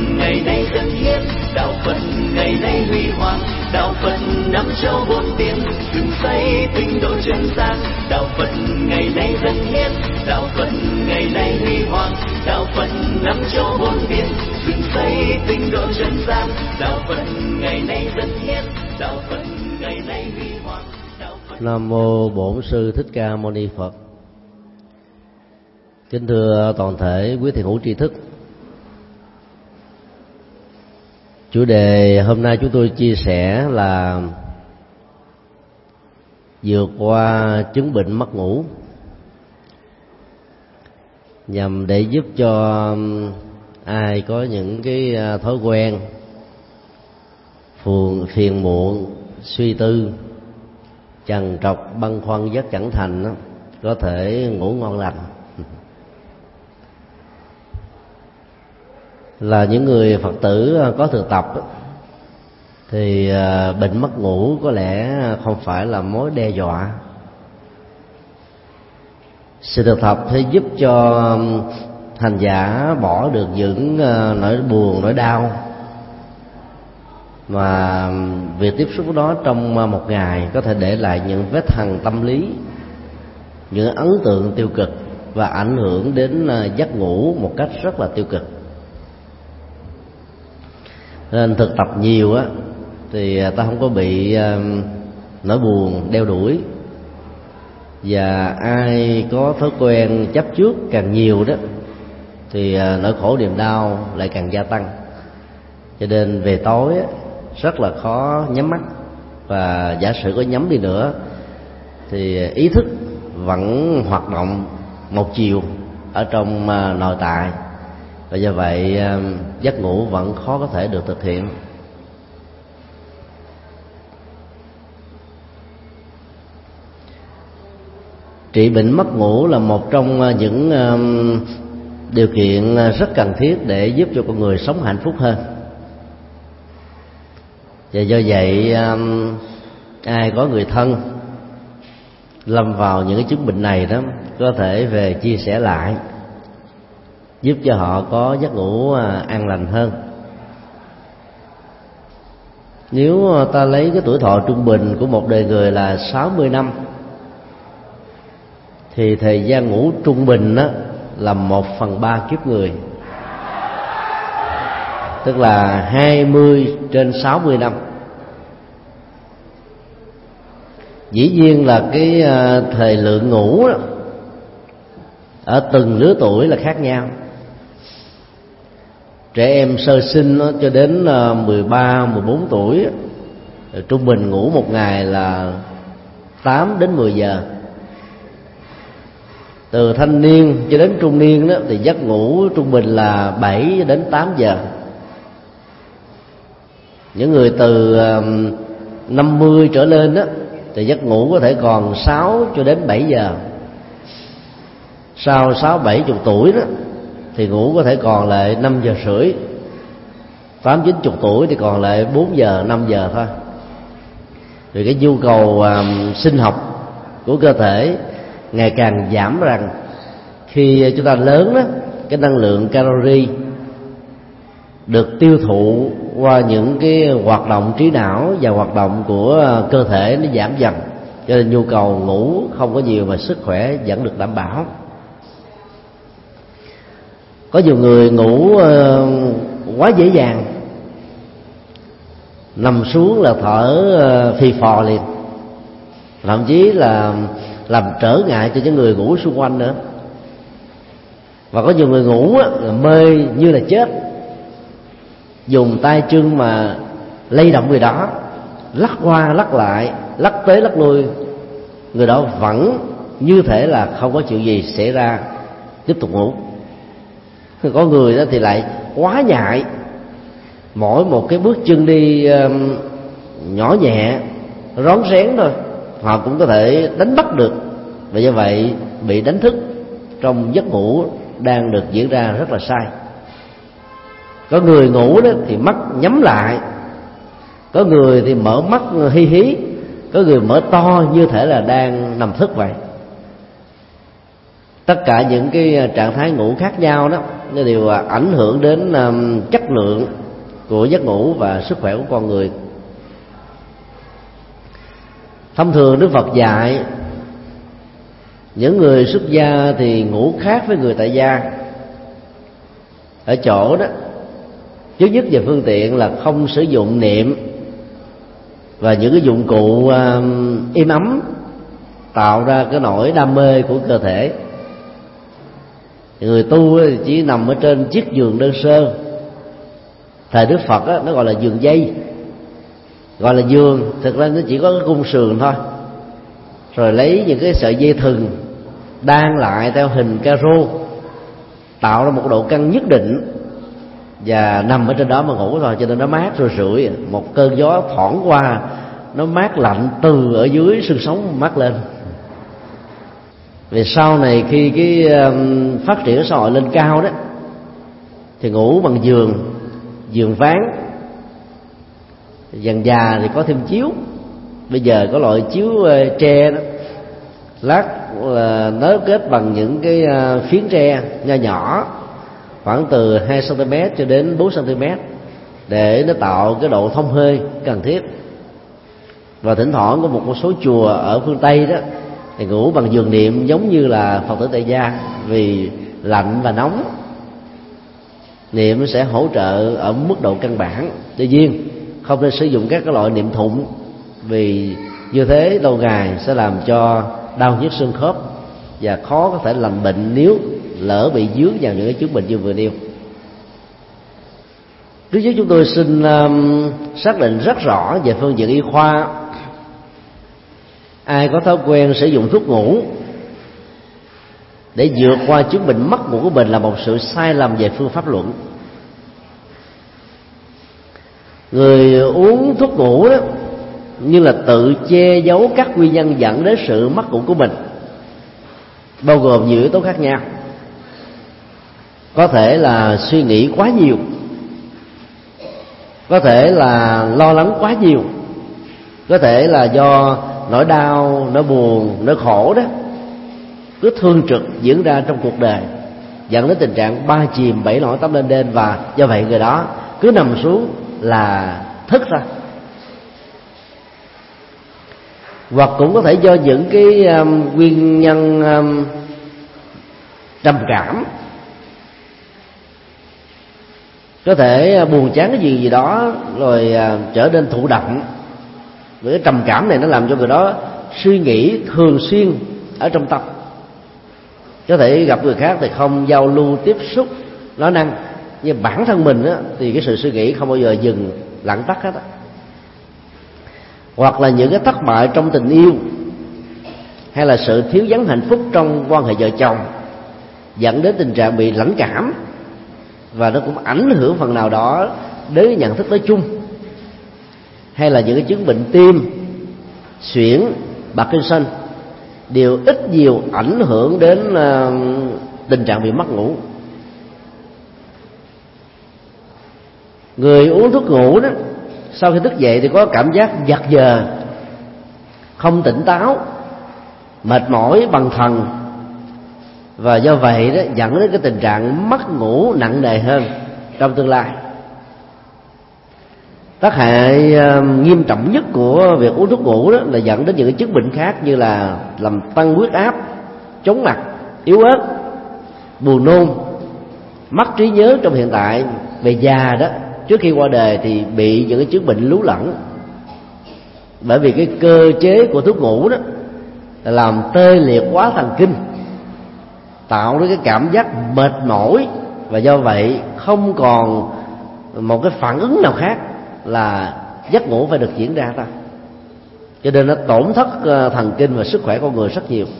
ngày nay dân hiến, đạo Phật ngày nay huy hoàng, đạo Phật năm châu bốn biển, dựng xây tinh độ chân gian. Đạo Phật ngày nay dân hiến, đạo Phật ngày nay huy hoàng, đạo Phật năm châu bốn biển, dựng xây tinh độ chân gian. Đạo Phật ngày nay dân hiến, đạo Phật ngày nay huy hoàng. Nam mô Bổn Sư Thích Ca Mâu Ni Phật. Kính thưa toàn thể quý thiền hữu tri thức, chủ đề hôm nay chúng tôi chia sẻ là vượt qua chứng bệnh mất ngủ, nhằm để giúp cho ai có những cái thói quen phiền muộn, suy tư, trằn trọc, băn khoăn giấc chẳng thành đó, có thể ngủ ngon lành. Là những người Phật tử có thực tập thì bệnh mất ngủ có lẽ không phải là mối đe dọa. Sự thực tập sẽ giúp cho hành giả bỏ được những nỗi buồn, nỗi đau mà việc tiếp xúc đó trong một ngày có thể để lại những vết hằn tâm lý, những ấn tượng tiêu cực và ảnh hưởng đến giấc ngủ một cách rất là tiêu cực. Nên thực tập nhiều á thì ta không có bị nỗi buồn đeo đuổi, và ai có thói quen chấp trước càng nhiều đó thì nỗi khổ niềm đau lại càng gia tăng. Cho nên về tối á, rất là khó nhắm mắt, và giả sử có nhắm đi nữa thì ý thức vẫn hoạt động một chiều ở trong nội tại, và do vậy giấc ngủ vẫn khó có thể được thực hiện. Trị bệnh mất ngủ là một trong những điều kiện rất cần thiết để giúp cho con người sống hạnh phúc hơn. Và do vậy ai có người thân lâm vào những cái chứng bệnh này đó có thể về chia sẻ lại, giúp cho họ có giấc ngủ an lành hơn. Nếu ta lấy cái tuổi thọ trung bình của một đời người là 60 năm thì thời gian ngủ trung bình đó là 1/3 kiếp người, tức là 20/60 năm. Dĩ nhiên là cái thời lượng ngủ đó, ở từng lứa tuổi là khác nhau. Trẻ em sơ sinh cho đến 13-14 tuổi trung bình ngủ một ngày là 8 đến 10 giờ. Từ thanh niên cho đến trung niên đó thì giấc ngủ trung bình là 7 đến 8 giờ. Những người từ 50 trở lên đó thì giấc ngủ có thể còn 6 cho đến 7 giờ. Sau 60-70 tuổi đó thì ngủ có thể còn lại 5 giờ rưỡi. 80-90 tuổi thì còn lại 4 giờ, 5 giờ thôi. Vì cái nhu cầu sinh học của cơ thể ngày càng giảm dần. Khi chúng ta lớn đó, cái năng lượng calorie được tiêu thụ qua những cái hoạt động trí não và hoạt động của cơ thể nó giảm dần, cho nên nhu cầu ngủ không có nhiều mà sức khỏe vẫn được đảm bảo. Có nhiều người ngủ quá dễ dàng, nằm xuống là thở phì phò liền, thậm chí là làm trở ngại cho những người ngủ xung quanh nữa. Và có nhiều người ngủ mê như là chết, dùng tay chân mà lay động người đó, lắc qua lắc lại, lắc tới lắc lui, người đó vẫn như thể là không có chuyện gì xảy ra, tiếp tục ngủ. Có người đó thì lại quá nhạy, mỗi một cái bước chân đi nhỏ nhẹ, rón rén thôi, họ cũng có thể đánh bắt được, và do vậy bị đánh thức trong giấc ngủ đang được diễn ra rất là sai. Có người ngủ đó thì mắt nhắm lại, có người thì mở mắt hi hí, có người mở to như thể là đang nằm thức vậy. Tất cả những cái trạng thái ngủ khác nhau đó nó đều ảnh hưởng đến chất lượng của giấc ngủ và sức khỏe của con người. Thông thường Đức Phật dạy những người xuất gia thì ngủ khác với người tại gia ở chỗ đó, trước nhất về phương tiện là không sử dụng niệm và những cái dụng cụ êm ấm tạo ra cái nỗi đam mê của cơ thể. Người tu chỉ nằm ở trên chiếc giường đơn sơ. Thời Đức Phật á, nó gọi là giường dây. Gọi là giường, thực ra nó chỉ có cái cung sườn thôi, rồi lấy những cái sợi dây thừng đan lại theo hình caro, tạo ra một độ căng nhất định và nằm ở trên đó mà ngủ thôi. Cho nên nó mát rồi rượi, một cơn gió thoảng qua nó mát lạnh từ ở dưới xương sống mát lên. Vì sau này khi cái phát triển xã hội lên cao đó thì ngủ bằng giường ván, dần già thì có thêm chiếu. Bây giờ có loại chiếu tre đó, lát là nối kết bằng những cái phiến tre nho nhỏ khoảng từ 2 cm cho đến 4 cm để nó tạo cái độ thông hơi cần thiết. Và thỉnh thoảng có một số chùa ở phương Tây đó thì ngủ bằng giường niệm giống như là Phật tử tại gia, vì lạnh và nóng, niệm nó sẽ hỗ trợ ở mức độ căn bản. Tuy nhiên không nên sử dụng các cái loại niệm thụng, vì như thế lâu ngày sẽ làm cho đau nhức xương khớp và khó có thể lành bệnh nếu lỡ bị dướng vào những cái chứng bệnh như vừa nêu. Trước nhất chúng tôi xin xác định rất rõ về phương diện y khoa. Ai có thói quen sử dụng thuốc ngủ để vượt qua chứng bệnh mất ngủ của mình là một sự sai lầm về phương pháp luận. Người uống thuốc ngủ đó như là tự che giấu các nguyên nhân dẫn đến sự mất ngủ của mình, bao gồm nhiều yếu tố khác nhau. Có thể là suy nghĩ quá nhiều, có thể là lo lắng quá nhiều, có thể là do nỗi đau, nỗi buồn, nỗi khổ đó cứ thường trực diễn ra trong cuộc đời, dẫn đến tình trạng ba chìm bảy nổi 8 lên đên, và do vậy người đó cứ nằm xuống là thức ra. Hoặc cũng có thể do những cái nguyên nhân trầm cảm, có thể buồn chán cái gì đó rồi trở nên thụ động. Với cái trầm cảm này nó làm cho người đó suy nghĩ thường xuyên ở trong tâm, có thể gặp người khác thì không giao lưu tiếp xúc nói năng, nhưng bản thân mình á, thì cái sự suy nghĩ không bao giờ dừng lặng tắt hết á. Hoặc là những cái thất bại trong tình yêu, hay là sự thiếu vắng hạnh phúc trong quan hệ vợ chồng, dẫn đến tình trạng bị lãnh cảm, và nó cũng ảnh hưởng phần nào đó đến nhận thức nói chung. Hay là những cái chứng bệnh tim, suyễn, Parkinson đều ít nhiều ảnh hưởng đến tình trạng bị mất ngủ. Người uống thuốc ngủ đó, sau khi thức dậy thì có cảm giác giật giờ, không tỉnh táo, mệt mỏi bằng thần, và do vậy đó dẫn đến cái tình trạng mất ngủ nặng nề hơn trong tương lai. Tác hại nghiêm trọng nhất của việc uống thuốc ngủ đó là dẫn đến những cái chứng bệnh khác, như là làm tăng huyết áp, chóng mặt, yếu ớt, buồn nôn, mất trí nhớ trong hiện tại. Về già đó, trước khi qua đời thì bị những cái chứng bệnh lú lẫn, bởi vì cái cơ chế của thuốc ngủ đó là làm tê liệt quá thần kinh, tạo ra cái cảm giác mệt mỏi, và do vậy không còn một cái phản ứng nào khác là giấc ngủ phải được diễn ra ta. Cho nên nó tổn thất thần kinh và sức khỏe con người rất nhiều.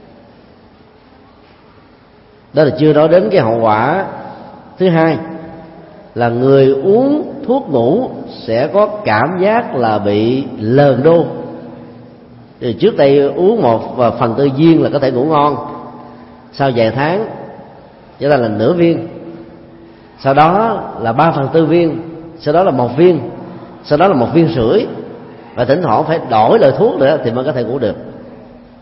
Đó là chưa nói đến cái hậu quả thứ hai, là người uống thuốc ngủ sẽ có cảm giác là bị lờn đô. Thì trước đây uống 1/4 viên là có thể ngủ ngon, sau vài tháng chúng ta là nửa viên, sau đó là 3/4 viên, sau đó là 1 viên, sau đó là 1,5 viên, và thỉnh thoảng phải đổi loại thuốc nữa thì mới có thể ngủ được.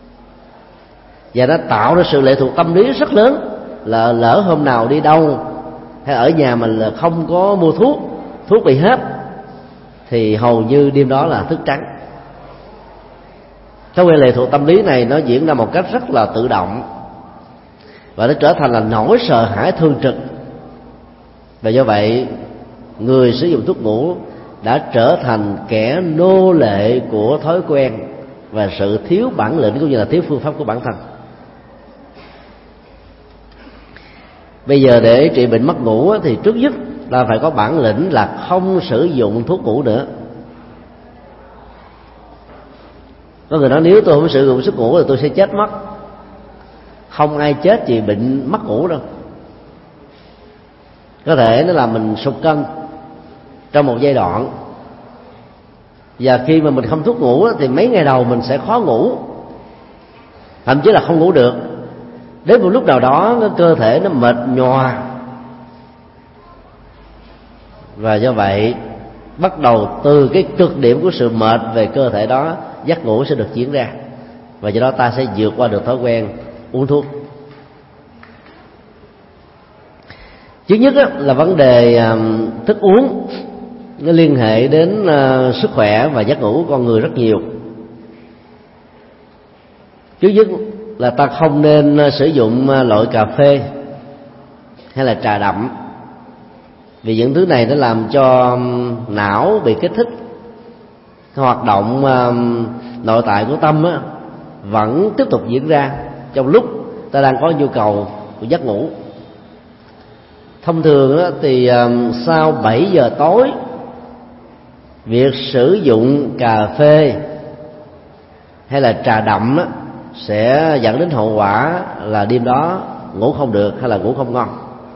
Và nó tạo ra sự lệ thuộc tâm lý rất lớn, là lỡ hôm nào đi đâu hay ở nhà mình là không có mua thuốc bị hết, thì hầu như đêm đó là thức trắng. Thói quen lệ thuộc tâm lý này nó diễn ra một cách rất là tự động, và nó trở thành là nỗi sợ hãi thường trực. Và do vậy người sử dụng thuốc ngủ đã trở thành kẻ nô lệ của thói quen và sự thiếu bản lĩnh cũng như là thiếu phương pháp của bản thân. Bây giờ để trị bệnh mất ngủ thì trước nhất là phải có bản lĩnh là không sử dụng thuốc ngủ nữa. Có người nói nếu tôi không sử dụng thuốc ngủ thì tôi sẽ chết mất. Không ai chết vì bệnh mất ngủ đâu. Có thể nó làm mình sụt cân trong một giai đoạn, và khi mà mình không thuốc ngủ thì mấy ngày đầu mình sẽ khó ngủ, thậm chí là không ngủ được. Đến một lúc nào đó cơ thể nó mệt nhòa, và do vậy bắt đầu từ cái cực điểm của sự mệt về cơ thể đó, giấc ngủ sẽ được diễn ra, và do đó ta sẽ vượt qua được thói quen uống thuốc. Thứ nhất là vấn đề thức uống, nó liên hệ đến sức khỏe và giấc ngủ của con người rất nhiều. Thứ nhất là ta không nên sử dụng loại cà phê hay là trà đậm, vì những thứ này nó làm cho não bị kích thích, hoạt động nội tại của tâm vẫn tiếp tục diễn ra trong lúc ta đang có nhu cầu của giấc ngủ. Thông thường thì sau 7 giờ tối, việc sử dụng cà phê hay là trà đậm sẽ dẫn đến hậu quả là đêm đó ngủ không được hay là ngủ không ngon.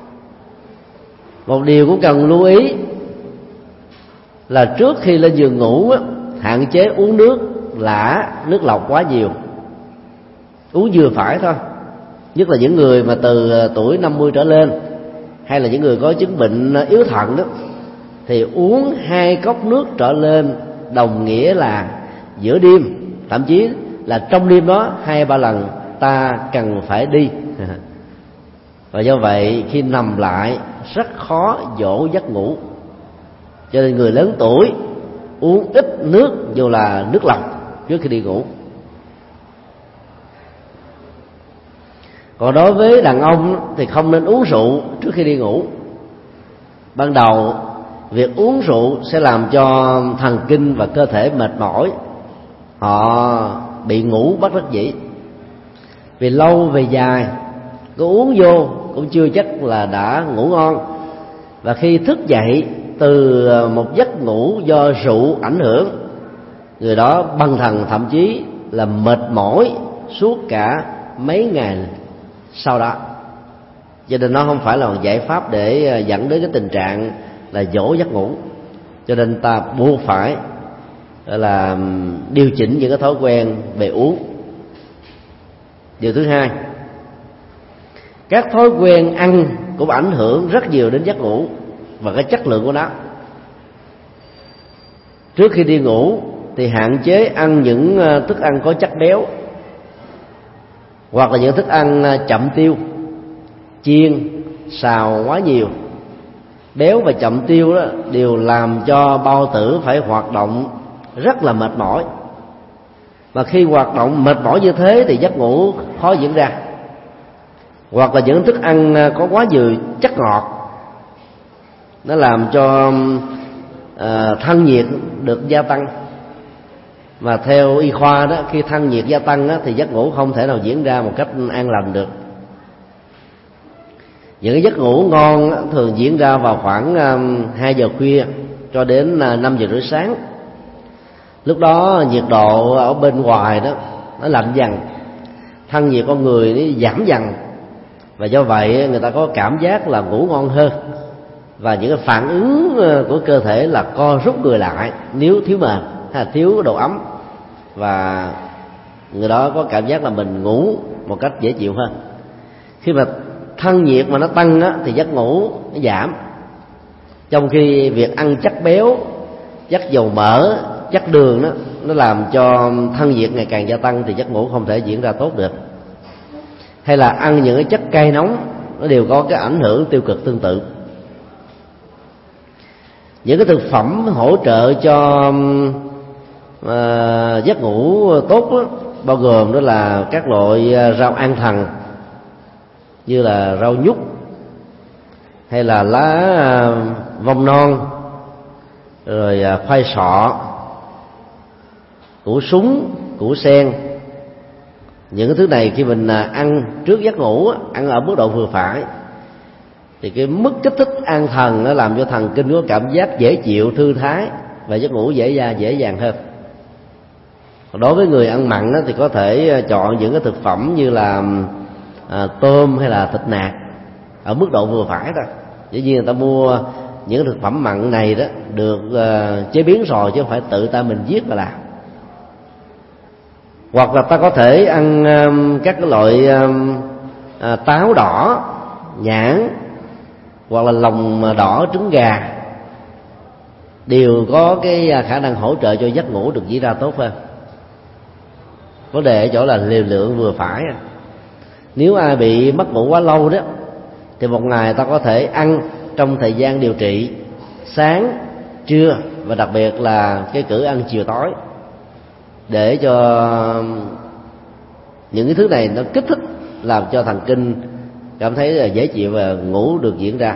Một điều cũng cần lưu ý là trước khi lên giường ngủ hạn chế uống nước lã, nước lọc quá nhiều, uống vừa phải thôi. Nhất là những người mà từ tuổi 50 trở lên, hay là những người có chứng bệnh yếu thận đó, thì uống 2 cốc nước trở lên đồng nghĩa là giữa đêm, thậm chí là trong đêm đó 2-3 lần ta cần phải đi. Và do vậy khi nằm lại rất khó dỗ giấc ngủ. Cho nên người lớn tuổi uống ít nước, dù là nước lọc, trước khi đi ngủ. Còn đối với đàn ông thì không nên uống rượu trước khi đi ngủ. Ban đầu việc uống rượu sẽ làm cho thần kinh và cơ thể mệt mỏi, họ bị ngủ bất đắc dĩ. Vì lâu về dài có uống vô cũng chưa chắc là đã ngủ ngon, và khi thức dậy từ một giấc ngủ do rượu ảnh hưởng, người đó bần thần, thậm chí là mệt mỏi suốt cả mấy ngày sau đó. Cho nên nó không phải là một giải pháp để dẫn đến cái tình trạng là dỗ giấc ngủ. Cho nên ta buộc phải là điều chỉnh những cái thói quen về uống. Điều thứ hai, các thói quen ăn cũng ảnh hưởng rất nhiều đến giấc ngủ và cái chất lượng của nó. Trước khi đi ngủ thì hạn chế ăn những thức ăn có chất béo, hoặc là những thức ăn chậm tiêu, chiên, xào quá nhiều. Béo và chậm tiêu đó đều làm cho bao tử phải hoạt động rất là mệt mỏi, mà khi hoạt động mệt mỏi như thế thì giấc ngủ khó diễn ra. Hoặc là những thức ăn có quá nhiều chất ngọt, nó làm cho thân nhiệt được gia tăng, mà theo y khoa đó, khi thân nhiệt gia tăng đó, thì giấc ngủ không thể nào diễn ra một cách an lành được. Những cái giấc ngủ ngon thường diễn ra vào khoảng 2 giờ khuya cho đến 5 giờ rưỡi sáng. Lúc đó nhiệt độ ở bên ngoài đó nó lạnh dần, thân nhiệt con người nó giảm dần, và do vậy người ta có cảm giác là ngủ ngon hơn. Và những cái phản ứng của cơ thể là co rút người lại nếu thiếu mền hay là thiếu độ ấm, và người đó có cảm giác là mình ngủ một cách dễ chịu hơn. Khi mà thân nhiệt mà nó tăng á, thì giấc ngủ nó giảm. Trong khi việc ăn chất béo, chất dầu mỡ, chất đường đó, nó làm cho thân nhiệt ngày càng gia tăng, thì giấc ngủ không thể diễn ra tốt được. Hay là ăn những cái chất cay nóng, nó đều có cái ảnh hưởng tiêu cực tương tự. Những cái thực phẩm hỗ trợ cho giấc ngủ tốt đó, bao gồm đó là các loại rau an thần như là rau nhút hay là lá vong non, rồi khoai sọ, củ súng, củ sen. Những cái thứ này khi mình ăn trước giấc ngủ, ăn ở mức độ vừa phải, thì cái mức kích thích an thần nó làm cho thần kinh có cảm giác dễ chịu, thư thái và giấc ngủ dễ dàng hơn. Đối với người ăn mặn thì có thể chọn những cái thực phẩm như là tôm hay là thịt nạc ở mức độ vừa phải thôi. Dĩ nhiên người ta mua những thực phẩm mặn này đó được chế biến rồi, chứ không phải tự ta mình giết mà làm. Hoặc là ta có thể ăn các cái loại táo đỏ, nhãn, hoặc là lòng đỏ, trứng gà, đều có cái khả năng hỗ trợ cho giấc ngủ được diễn ra tốt hơn. Vấn đề ở chỗ là liều lượng vừa phải. Nếu ai bị mất ngủ quá lâu đó, thì một ngày ta có thể ăn trong thời gian điều trị sáng, trưa và đặc biệt là cái cử ăn chiều tối, để cho những cái thứ này nó kích thích, làm cho thần kinh cảm thấy là dễ chịu và ngủ được diễn ra.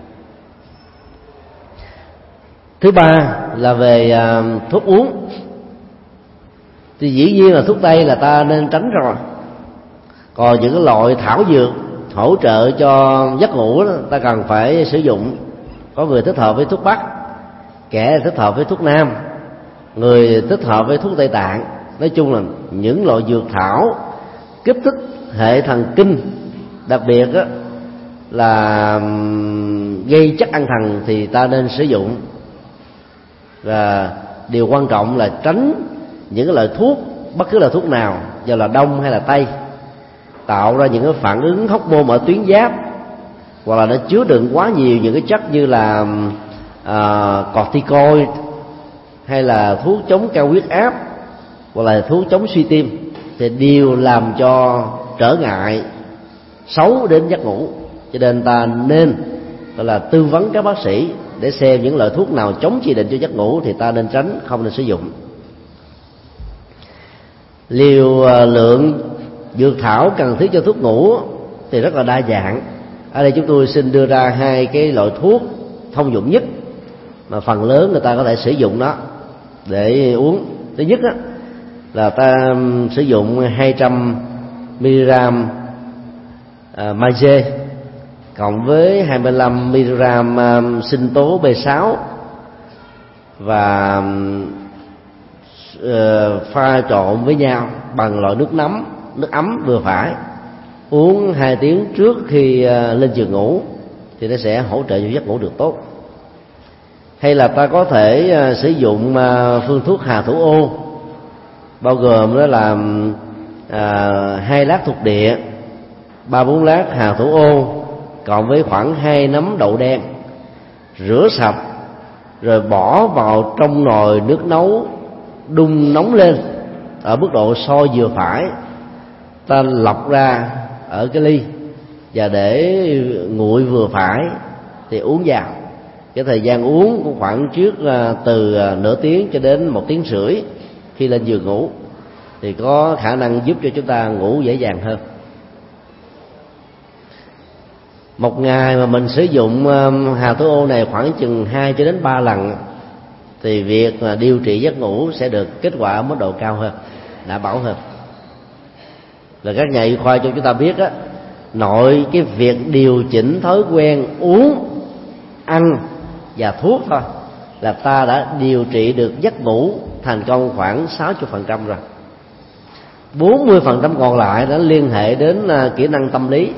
Thứ ba là về thuốc uống. Thì dĩ nhiên là thuốc tây là ta nên tránh rồi. Còn những cái loại thảo dược hỗ trợ cho giấc ngủ đó, ta cần phải sử dụng. Có người thích hợp với thuốc bắc, kẻ thích hợp với thuốc nam, người thích hợp với thuốc Tây Tạng. Nói chung là những loại dược thảo kích thích hệ thần kinh, đặc biệt đó là gây chất an thần, thì ta nên sử dụng. Và điều quan trọng là tránh những cái loại thuốc, bất cứ là thuốc nào, dù là đông hay là tây, tạo ra những cái phản ứng hormone ở tuyến giáp, hoặc là nó chứa đựng quá nhiều những cái chất như là corticoid, hay là thuốc chống cao huyết áp, hoặc là thuốc chống suy tim, thì đều làm cho trở ngại xấu đến giấc ngủ. Cho nên ta nên gọi là tư vấn các bác sĩ để xem những loại thuốc nào chống chỉ định cho giấc ngủ thì ta nên tránh, không nên sử dụng. Liều lượng dược thảo cần thiết cho thuốc ngủ thì rất là đa dạng. Ở đây chúng tôi xin đưa ra hai cái loại thuốc thông dụng nhất mà phần lớn người ta có thể sử dụng nó để uống. Thứ nhất á, là ta sử dụng 200 mg magie cộng với 25 mg sinh tố B6 và pha trộn với nhau bằng loại nước ấm vừa phải, uống 2 tiếng trước khi lên giường ngủ thì nó sẽ hỗ trợ cho giấc ngủ được tốt. Hay là ta có thể sử dụng phương thuốc hà thủ ô, bao gồm đó là 2 lát thuộc địa, 3-4 lát hà thủ ô cộng với khoảng 2 nắm đậu đen, rửa sạch rồi bỏ vào trong nồi nước nấu đun nóng lên ở mức độ sôi vừa phải, ta lọc ra ở cái ly và để nguội vừa phải thì uống vào. Cái thời gian uống cũng khoảng trước từ nửa tiếng cho đến 1 tiếng rưỡi khi lên giường ngủ, thì có khả năng giúp cho chúng ta ngủ dễ dàng hơn. Một ngày mà mình sử dụng hà thủ ô này khoảng chừng 2 cho đến 3 lần thì việc điều trị giấc ngủ sẽ được kết quả ở mức độ cao hơn, đảm bảo hơn. Là các nhà y khoa cho chúng ta biết á, nội cái việc điều chỉnh thói quen uống, ăn và thuốc thôi là ta đã điều trị được giấc ngủ thành công khoảng 60% rồi. 40% còn lại đã liên hệ đến kỹ năng tâm lý.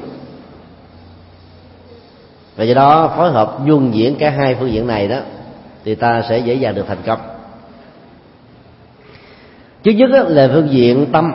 Và do đó phối hợp nhuần nhuyễn cả hai phương diện này đó thì ta sẽ dễ dàng được thành công. Thứ nhất là phương diện tâm.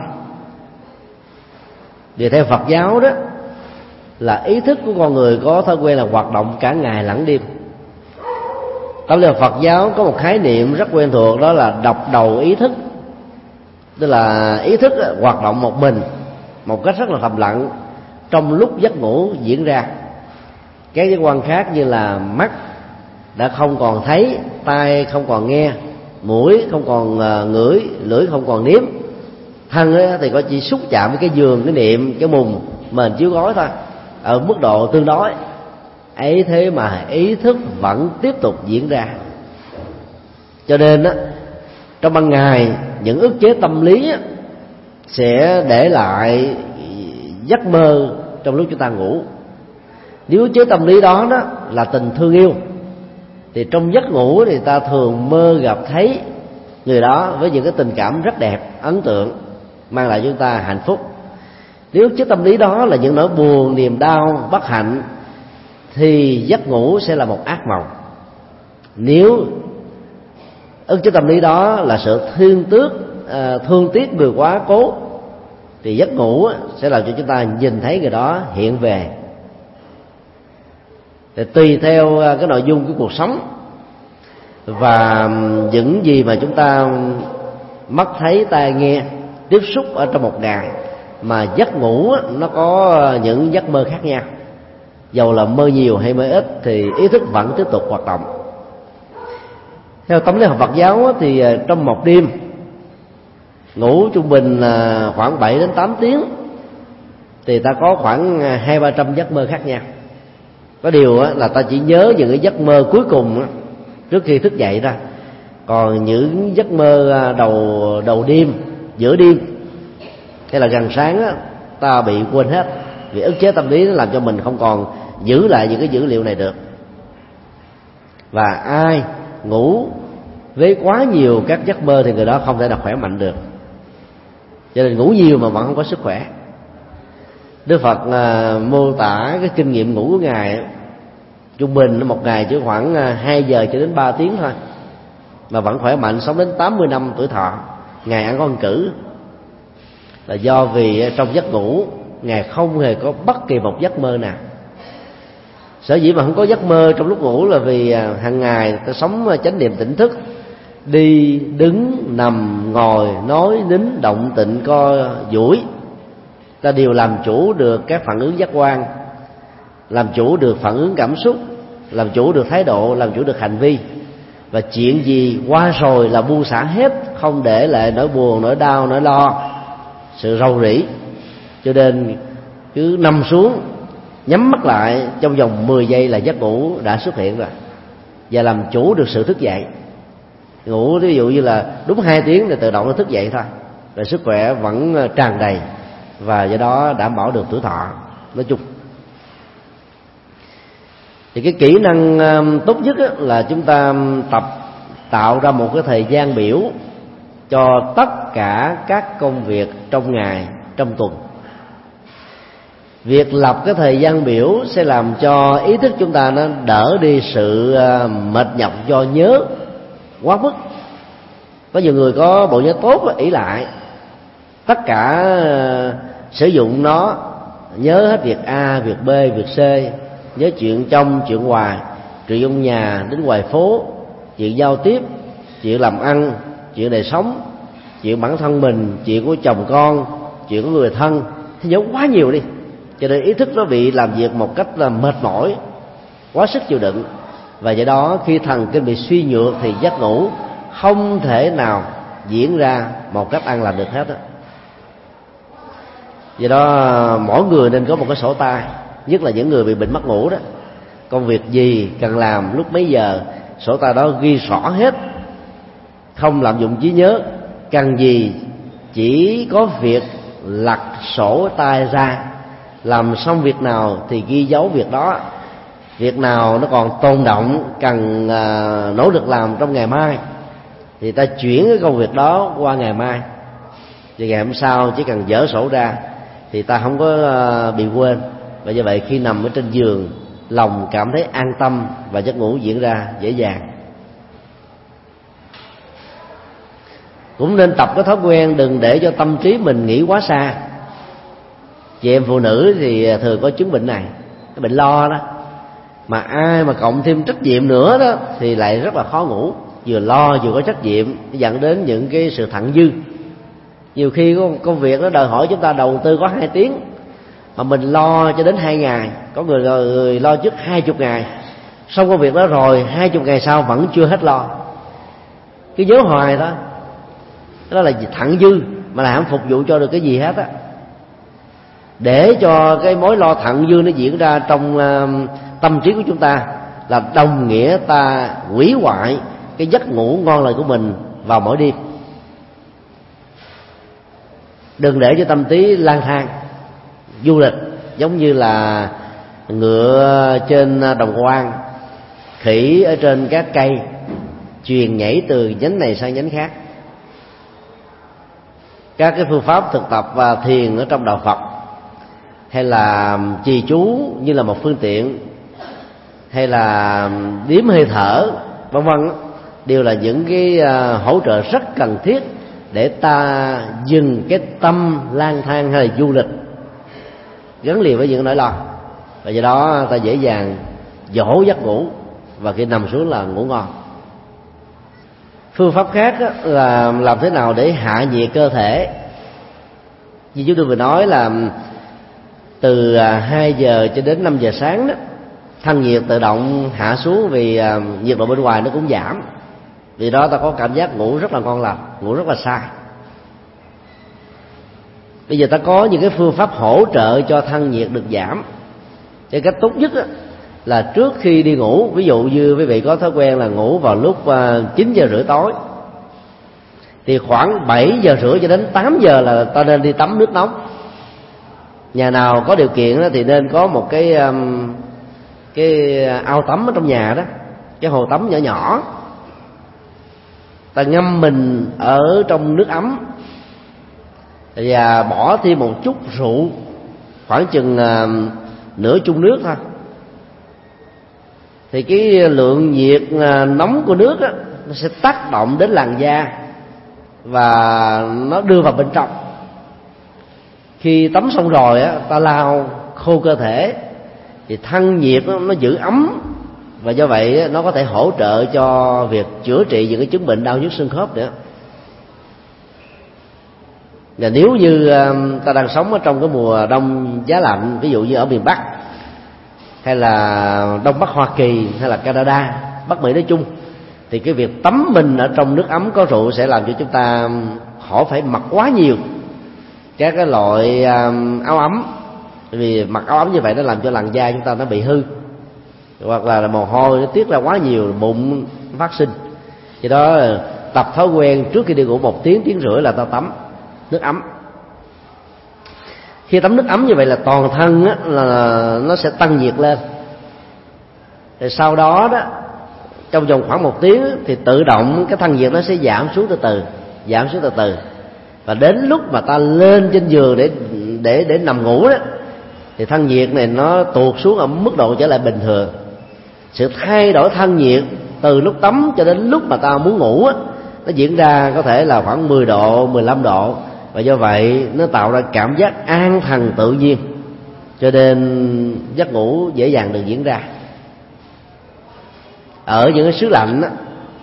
Vì theo Phật giáo đó là ý thức của con người có thói quen là hoạt động cả ngày lẫn đêm. Trong lời Phật giáo có một khái niệm rất quen thuộc, đó là độc đầu ý thức. Tức là ý thức hoạt động một mình, một cách rất là thầm lặng trong lúc giấc ngủ diễn ra. Các giác quan khác như là mắt, đã không còn thấy, tai không còn nghe, mũi không còn ngửi, lưỡi không còn nếm, thân thì có chỉ xúc chạm với cái giường, cái niệm, cái mùng mền chiếu gối thôi, ở mức độ tương đối ấy, thế mà ý thức vẫn tiếp tục diễn ra. Cho nên á, trong ban ngày những ức chế tâm lý á, sẽ để lại giấc mơ trong lúc chúng ta ngủ. Nếu ức chế tâm lý đó là tình thương yêu, thì trong giấc ngủ thì ta thường mơ gặp thấy người đó với những cái tình cảm rất đẹp, ấn tượng, mang lại cho chúng ta hạnh phúc. Nếu ức chế tâm lý đó là những nỗi buồn, niềm đau, bất hạnh, thì giấc ngủ sẽ là một ác mộng. Nếu ức chế tâm lý đó là sự thương tiếc người quá cố, thì giấc ngủ sẽ làm cho chúng ta nhìn thấy người đó hiện về. Thì tùy theo cái nội dung của cuộc sống và những gì mà chúng ta mắt thấy, tai nghe, tiếp xúc ở trong một ngày, mà giấc ngủ nó có những giấc mơ khác nhau. Dầu là mơ nhiều hay mơ ít thì ý thức vẫn tiếp tục hoạt động. Theo tâm lý học Phật giáo thì trong một đêm ngủ trung bình khoảng 7 đến 8 tiếng, thì ta có khoảng 200-300 giấc mơ khác nhau. Có điều là ta chỉ nhớ những cái giấc mơ cuối cùng trước khi thức dậy ra, còn những giấc mơ đầu đêm, giữa đêm hay là gần sáng ta bị quên hết, vì ức chế tâm lý nó làm cho mình không còn giữ lại những cái dữ liệu này được. Và ai ngủ với quá nhiều các giấc mơ thì người đó không thể nào khỏe mạnh được. Cho nên ngủ nhiều mà vẫn không có sức khỏe. Đức Phật mô tả cái kinh nghiệm ngủ của Ngài, trung bình một ngày chỉ khoảng 2 giờ cho đến 3 tiếng thôi, mà vẫn khỏe mạnh, sống đến 80 năm tuổi thọ. Ngài ăn con cử là do vì trong giấc ngủ Ngài không hề có bất kỳ một giấc mơ nào. Sở dĩ mà không có giấc mơ trong lúc ngủ là vì hàng ngày ta sống chánh niệm tỉnh thức, đi, đứng, nằm, ngồi, nói, nín, động, tịnh, co, duỗi, ta đều làm chủ được các phản ứng giác quan, làm chủ được phản ứng cảm xúc, làm chủ được thái độ, làm chủ được hành vi. Và chuyện gì qua rồi là buông xả hết, không để lại nỗi buồn, nỗi đau, nỗi lo, sự rầu rĩ. Cho nên cứ nằm xuống, nhắm mắt lại, trong vòng 10 giây là giấc ngủ đã xuất hiện rồi, và làm chủ được sự thức dậy. Ngủ ví dụ như là đúng 2 tiếng thì tự động nó thức dậy thôi, và sức khỏe vẫn tràn đầy, và do đó đảm bảo được tuổi thọ nói chung. Thì cái kỹ năng tốt nhất là chúng ta tạo ra một cái thời gian biểu cho tất cả các công việc trong ngày, trong tuần. Việc lập cái thời gian biểu sẽ làm cho ý thức chúng ta nó đỡ đi sự mệt nhọc do nhớ quá mức. Có nhiều người có bộ nhớ tốt ỷ lại, tất cả sử dụng nó, nhớ hết việc A, việc B, việc C, nhớ chuyện trong, chuyện ngoài, chuyện trong nhà đến ngoài phố, chuyện giao tiếp, chuyện làm ăn, chuyện đời sống, chuyện bản thân mình, chuyện của chồng con, chuyện của người thân, thì nhớ quá nhiều đi. Cho nên ý thức nó bị làm việc một cách là mệt mỏi, quá sức chịu đựng, và do đó khi thần kinh bị suy nhược thì giấc ngủ không thể nào diễn ra một cách an lành được hết đó. Do đó mỗi người nên có một cái sổ tay, nhất là những người bị bệnh mất ngủ đó. Công việc gì cần làm lúc mấy giờ, sổ tay đó ghi rõ hết, không lạm dụng trí nhớ. Cần gì chỉ có việc lật sổ tay ra, làm xong việc nào thì ghi dấu việc đó. Việc nào nó còn tồn động cần nỗ lực làm trong ngày mai thì ta chuyển cái công việc đó qua ngày mai, thì ngày hôm sau chỉ cần dỡ sổ ra thì ta không có bị quên. Và như vậy khi nằm ở trên giường, lòng cảm thấy an tâm và giấc ngủ diễn ra dễ dàng. Cũng nên tập cái thói quen đừng để cho tâm trí mình nghĩ quá xa. Chị em phụ nữ thì thường có chứng bệnh này, cái bệnh lo đó. Mà ai mà cộng thêm trách nhiệm nữa đó thì lại rất là khó ngủ. Vừa lo vừa có trách nhiệm dẫn đến những cái sự thặng dư. Nhiều khi công việc nó đòi hỏi chúng ta đầu tư có 2 tiếng mà mình lo cho đến 2 ngày, có người lo trước 20 ngày, xong công việc đó rồi 20 ngày sau vẫn chưa hết lo, cứ nhớ hoài đó. Đó là thặng dư mà là không phục vụ cho được cái gì hết á. Để cho cái mối lo thặng dư nó diễn ra trong tâm trí của chúng ta là đồng nghĩa ta hủy hoại cái giấc ngủ ngon lành của mình vào mỗi đêm. Đừng để cho tâm trí lang thang du lịch, giống như là ngựa trên đồng quan, khỉ ở trên các cây, chuyền nhảy từ nhánh này sang nhánh khác. Các cái phương pháp thực tập và thiền ở trong đạo Phật, hay là trì chú như là một phương tiện, hay là đếm hơi thở vân vân, đều là những cái hỗ trợ rất cần thiết để ta dừng cái tâm lang thang hay là du lịch gắn liền với những nỗi lo, và do đó ta dễ dàng dỗ giấc ngủ và khi nằm xuống là ngủ ngon. Phương pháp khác là làm thế nào để hạ nhiệt cơ thể. Như chúng tôi vừa nói là từ 2 giờ cho đến 5 giờ sáng đó, thân nhiệt tự động hạ xuống vì nhiệt độ bên ngoài nó cũng giảm. Vì đó ta có cảm giác ngủ rất là ngon lành, ngủ rất là sai. Bây giờ ta có những cái phương pháp hỗ trợ cho thân nhiệt được giảm. Cái cách tốt nhất là trước khi đi ngủ, ví dụ như quý vị có thói quen là ngủ vào lúc 9 giờ rưỡi tối, thì khoảng 7 giờ rưỡi cho đến 8 giờ là ta nên đi tắm nước nóng. Nhà nào có điều kiện thì nên có một cái ao tắm ở trong nhà đó, cái hồ tắm nhỏ nhỏ, ta ngâm mình ở trong nước ấm và bỏ thêm một chút rượu, khoảng chừng nửa chung nước thôi, thì cái lượng nhiệt nóng của nước đó, nó sẽ tác động đến làn da và nó đưa vào bên trong. Khi tắm xong rồi á, ta lau khô cơ thể thì thân nhiệt nó giữ ấm, và do vậy nó có thể hỗ trợ cho việc chữa trị những cái chứng bệnh đau nhức xương khớp nữa. Và nếu như ta đang sống ở trong cái mùa đông giá lạnh, ví dụ như ở miền Bắc hay là Đông Bắc Hoa Kỳ hay là Canada, Bắc Mỹ nói chung, thì cái việc tắm mình ở trong nước ấm có rượu sẽ làm cho chúng ta khỏi phải mặc quá nhiều các cái loại áo ấm. Vì mặc áo ấm như vậy nó làm cho làn da chúng ta nó bị hư, hoặc là mồ hôi nó tiết ra quá nhiều, mụn phát sinh. Vì đó tập thói quen trước khi đi ngủ 1 tiếng, tiếng rưỡi là ta tắm nước ấm. Khi tắm nước ấm như vậy là toàn thân á, là nó sẽ tăng nhiệt lên. Rồi sau đó đó, trong vòng khoảng 1 tiếng thì tự động cái thân nhiệt nó sẽ giảm xuống từ từ, và đến lúc mà ta lên trên giường để nằm ngủ đó, thì thân nhiệt này nó tuột xuống ở mức độ trở lại bình thường. Sự thay đổi thân nhiệt từ lúc tắm cho đến lúc mà ta muốn ngủ á, nó diễn ra có thể là khoảng 10 độ, 15 độ, và do vậy nó tạo ra cảm giác an thần tự nhiên, cho nên giấc ngủ dễ dàng được diễn ra. Ở những cái xứ lạnh á,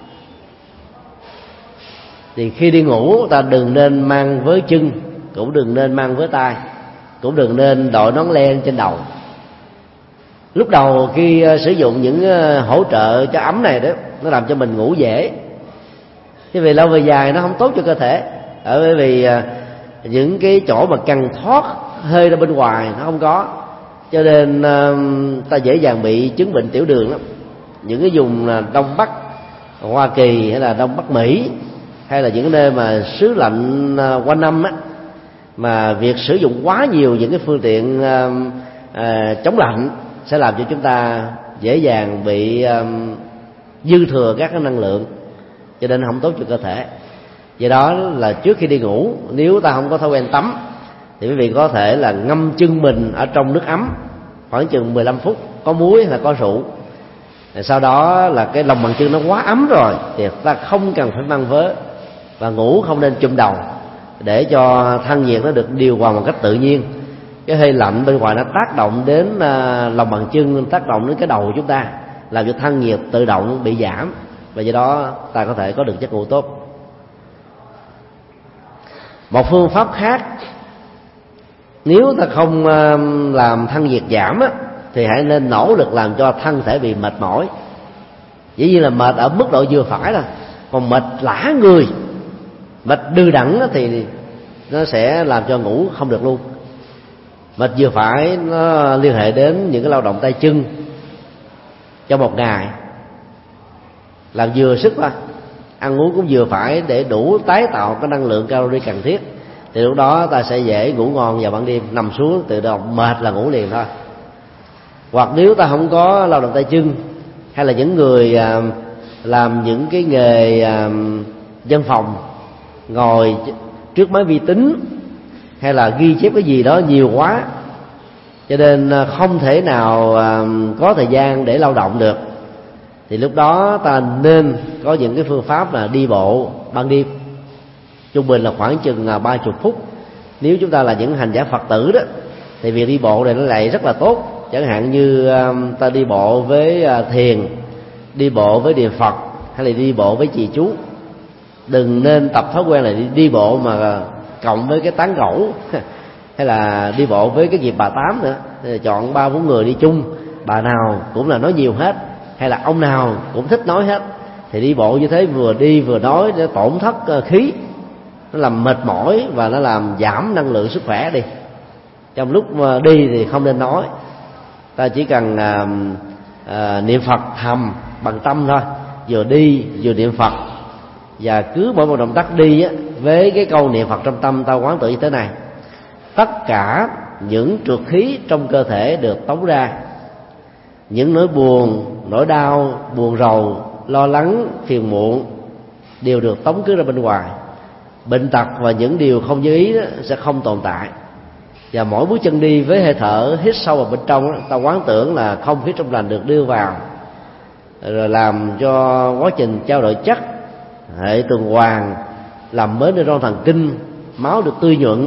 thì khi đi ngủ ta đừng nên mang vớ chân, cũng đừng nên mang vớ tay, cũng đừng nên đội nón len trên đầu. Lúc đầu khi sử dụng những hỗ trợ cho ấm này đó, nó làm cho mình ngủ dễ, thế vì lâu về dài nó không tốt cho cơ thể. Bởi vì những cái chỗ mà cần thoát hơi ra bên ngoài nó không có, cho nên ta dễ dàng bị chứng bệnh tiểu đường lắm. Những cái vùng Đông Bắc Hoa Kỳ hay là Đông Bắc Mỹ, hay là những nơi mà xứ lạnh quanh năm á, mà việc sử dụng quá nhiều những cái phương tiện chống lạnh sẽ làm cho chúng ta dễ dàng bị dư thừa các cái năng lượng, cho nên không tốt cho cơ thể. Do đó là trước khi đi ngủ, nếu ta không có thói quen tắm thì quý vị có thể là ngâm chân mình ở trong nước ấm khoảng chừng 15 phút, có muối hay có rượu. Sau đó là cái lòng bàn chân nó quá ấm rồi thì ta không cần phải mang vớ, và ngủ không nên chùm đầu để cho thân nhiệt nó được điều hòa một cách tự nhiên. Cái hơi lạnh bên ngoài nó tác động đến lòng bàn chân, tác động đến cái đầu của chúng ta, làm cho thân nhiệt tự động bị giảm, và do đó ta có thể có được giấc ngủ tốt. Một phương pháp khác, nếu ta không làm thân nhiệt giảm á, thì hãy nên nỗ lực làm cho thân thể bị mệt mỏi. Dĩ nhiên là mệt ở mức độ vừa phải thôi, còn mệt lả người, mệt đư đẳng thì nó sẽ làm cho ngủ không được luôn. Mệt vừa phải nó liên hệ đến những cái lao động tay chân trong một ngày, làm vừa sức thôi, ăn uống cũng vừa phải để đủ tái tạo cái năng lượng calorie cần thiết, thì lúc đó ta sẽ dễ ngủ ngon vào ban đêm, nằm xuống tự động mệt là ngủ liền thôi. Hoặc nếu ta không có lao động tay chân, hay là những người làm những cái nghề văn phòng, ngồi trước máy vi tính hay là ghi chép cái gì đó nhiều quá, cho nên không thể nào có thời gian để lao động được, thì lúc đó ta nên có những cái phương pháp là đi bộ ban đêm, trung bình là khoảng chừng 30 phút. Nếu chúng ta là những hành giả Phật tử đó, thì việc đi bộ này nó lại rất là tốt. Chẳng hạn như ta đi bộ với thiền, đi bộ với niệm Phật, hay là đi bộ với trì chú. Đừng nên tập thói quen là đi bộ mà cộng với cái tán gẫu hay là đi bộ với cái dịp bà tám nữa. Chọn 3-4 người đi chung, bà nào cũng là nói nhiều hết, hay là ông nào cũng thích nói hết, thì đi bộ như thế vừa đi vừa nói để tổn thất khí, nó làm mệt mỏi và nó làm giảm năng lượng sức khỏe đi. Trong lúc mà đi thì không nên nói, ta chỉ cần niệm Phật thầm bằng tâm thôi, vừa đi vừa niệm Phật, và cứ mỗi một động tác đi á, với cái câu niệm Phật trong tâm, ta quán tự như thế này: tất cả những trượt khí trong cơ thể được tống ra, những nỗi buồn, nỗi đau, buồn rầu, lo lắng, phiền muộn đều được tống khứ ra bên ngoài. Bệnh tật và những điều không như ý đó sẽ không tồn tại. Và mỗi bước chân đi với hơi thở hít sâu vào bên trong đó, ta quán tưởng là không khí trong lành được đưa vào, rồi làm cho quá trình trao đổi chất, hệ tuần hoàn, làm mới neuron thần kinh, máu được tươi nhuận,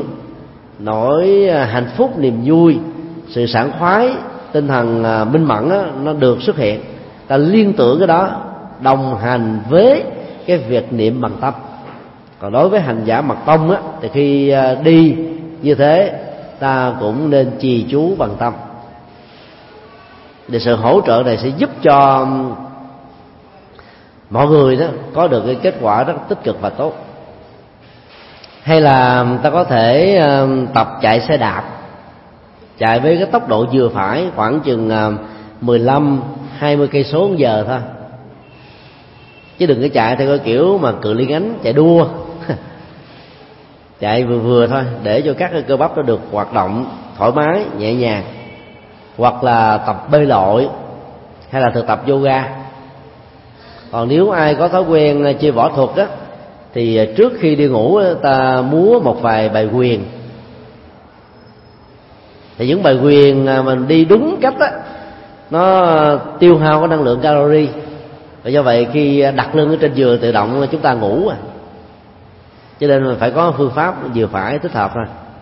nỗi hạnh phúc, niềm vui, sự sảng khoái, tinh thần minh mẫn đó, nó được xuất hiện. Ta liên tưởng cái đó đồng hành với cái việc niệm bằng tâm. Còn đối với hành giả mật tông á, thì khi đi như thế ta cũng nên trì chú bằng tâm. Để sự hỗ trợ này sẽ giúp cho mọi người đó có được cái kết quả rất tích cực và tốt. Hay là ta có thể tập chạy xe đạp, chạy với cái tốc độ vừa phải, khoảng chừng 15-20 cây số một giờ thôi, chứ đừng có chạy theo cái kiểu mà cự ly ngắn chạy đua chạy vừa vừa thôi, để cho các cái cơ bắp nó được hoạt động thoải mái nhẹ nhàng. Hoặc là tập bơi lội, hay là thực tập yoga. Còn nếu ai có thói quen chơi võ thuật đó, thì trước khi đi ngủ ta múa một vài bài quyền. Thì những bài quyền mình đi đúng cách đó, nó tiêu hao cái năng lượng calorie, và do vậy khi đặt lưng ở trên giường tự động chúng ta ngủ. Cho nên mình phải có phương pháp vừa phải thích hợp thôi.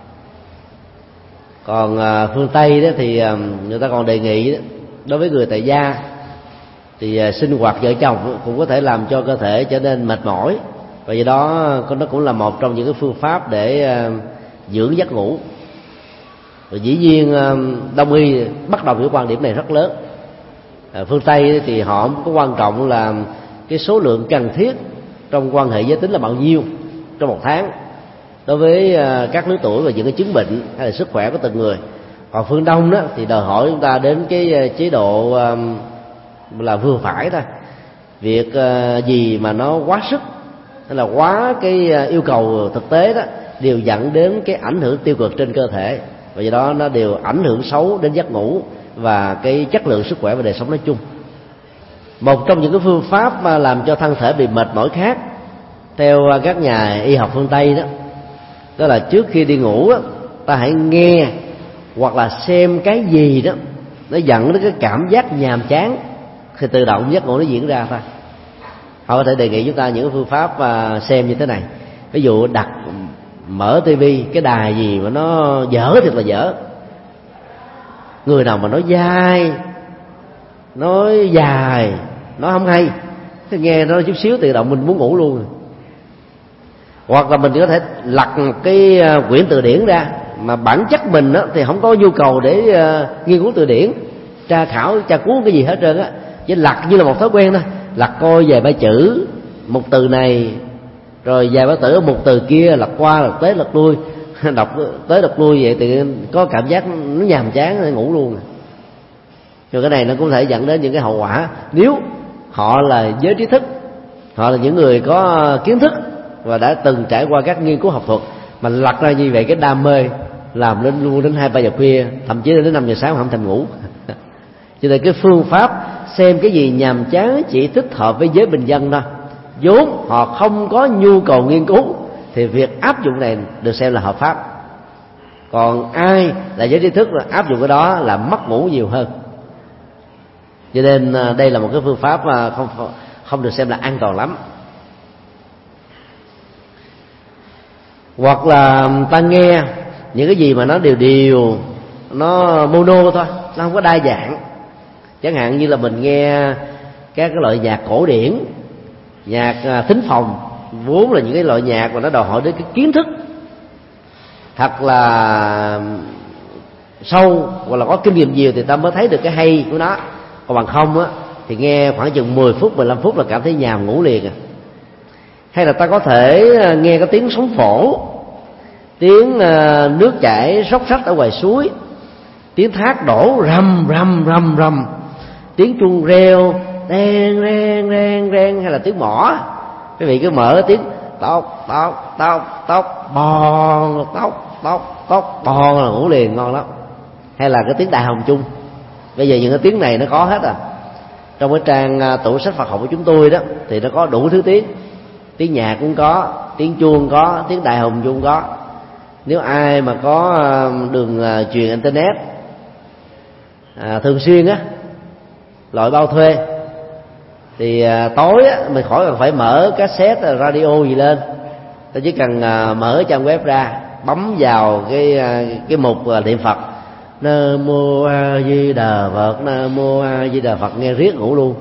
Còn phương Tây đó thì người ta còn đề nghị đó, đối với người tại gia thì sinh hoạt vợ chồng cũng có thể làm cho cơ thể trở nên mệt mỏi, và do đó nó cũng là một trong những cái phương pháp để dưỡng giấc ngủ. Và dĩ nhiên Đông y bắt đầu với quan điểm này rất lớn. Phương Tây thì họ có quan trọng là cái số lượng cần thiết trong quan hệ giới tính là bao nhiêu trong một tháng, đối với các lứa tuổi và những cái chứng bệnh hay là sức khỏe của từng người. Còn phương Đông đó thì đòi hỏi chúng ta đến cái chế độ là vừa phải thôi. Việc gì mà nó quá sức hay là quá cái yêu cầu thực tế đó đều dẫn đến cái ảnh hưởng tiêu cực trên cơ thể, và do đó nó đều ảnh hưởng xấu đến giấc ngủ và cái chất lượng sức khỏe và đời sống nói chung. Một trong những cái phương pháp mà làm cho thân thể bị mệt mỏi khác theo các nhà y học phương Tây đó là trước khi đi ngủ đó, ta hãy nghe hoặc là xem cái gì đó nó dẫn đến cái cảm giác nhàm chán, thì tự động giấc ngủ nó diễn ra thôi. Họ có thể đề nghị chúng ta những phương pháp xem như thế này. Ví dụ đặt mở tivi cái đài gì mà nó dở thiệt là dở, người nào mà nói dai, nói dài, nói không hay, thì nghe nó chút xíu tự động mình muốn ngủ luôn. Hoặc là mình có thể lật cái quyển từ điển ra, mà bản chất mình thì không có nhu cầu để nghiên cứu từ điển, tra khảo tra cứu cái gì hết trơn á, chỉ lật như là một thói quen thôi, lật coi vài ba chữ một từ này, rồi vài ba từ một từ kia, lật qua lật tới lật lui đọc tới đọc lui vậy thì có cảm giác nó nhàm chán, ngủ luôn. Rồi cái này nó cũng thể dẫn đến những cái hậu quả nếu họ là giới trí thức, họ là những người có kiến thức và đã từng trải qua các nghiên cứu học thuật, mà lật ra như vậy cái đam mê làm lên luôn đến 2-3 giờ khuya, thậm chí đến 5 giờ sáng không thèm ngủ. Cho nên cái phương pháp xem cái gì nhàm chán chỉ thích hợp với giới bình dân thôi, vốn họ không có nhu cầu nghiên cứu, thì việc áp dụng này được xem là hợp pháp. Còn ai là giới trí thức là áp dụng cái đó là mất ngủ nhiều hơn. Cho nên đây là một cái phương pháp không được xem là an toàn lắm. Hoặc là ta nghe những cái gì mà nó đều nó mono thôi, nó không có đa dạng. Chẳng hạn như là mình nghe các cái loại nhạc cổ điển, nhạc thính phòng, vốn là những cái loại nhạc mà nó đòi hỏi đến cái kiến thức thật là sâu, hoặc là có kinh nghiệm nhiều thì ta mới thấy được cái hay của nó. Còn bằng không á thì nghe khoảng chừng 10 phút 15 phút là cảm thấy nhàm ngủ liền. Hay là ta có thể nghe cái tiếng sóng phổ, tiếng nước chảy róc rách ở ngoài suối, tiếng thác đổ rầm rầm rầm rầm, tiếng chuông reo reng reng reng reng, hay là tiếng mõ. Quý vị cứ mở tiếng tóc tóc tóc tóc bòn, tóc tóc tóc bòn là ngủ liền, ngon lắm. Hay là cái tiếng đại hồng chung. Bây giờ những cái tiếng này nó có hết à. Trong cái trang tủ sách Phật học của chúng tôi đó thì nó có đủ thứ tiếng. Tiếng nhạc cũng có, tiếng chuông có, tiếng đại hồng chung có. Nếu ai mà có đường truyền internet thường xuyên á, loại bao thuê, thì tối á mình khỏi cần phải mở cassette radio gì lên, ta chỉ cần mở trang web ra, bấm vào cái mục niệm Phật, Nam Mô A Di Đà Phật, Nam Mô A Di Đà Phật, nghe riết ngủ luôn.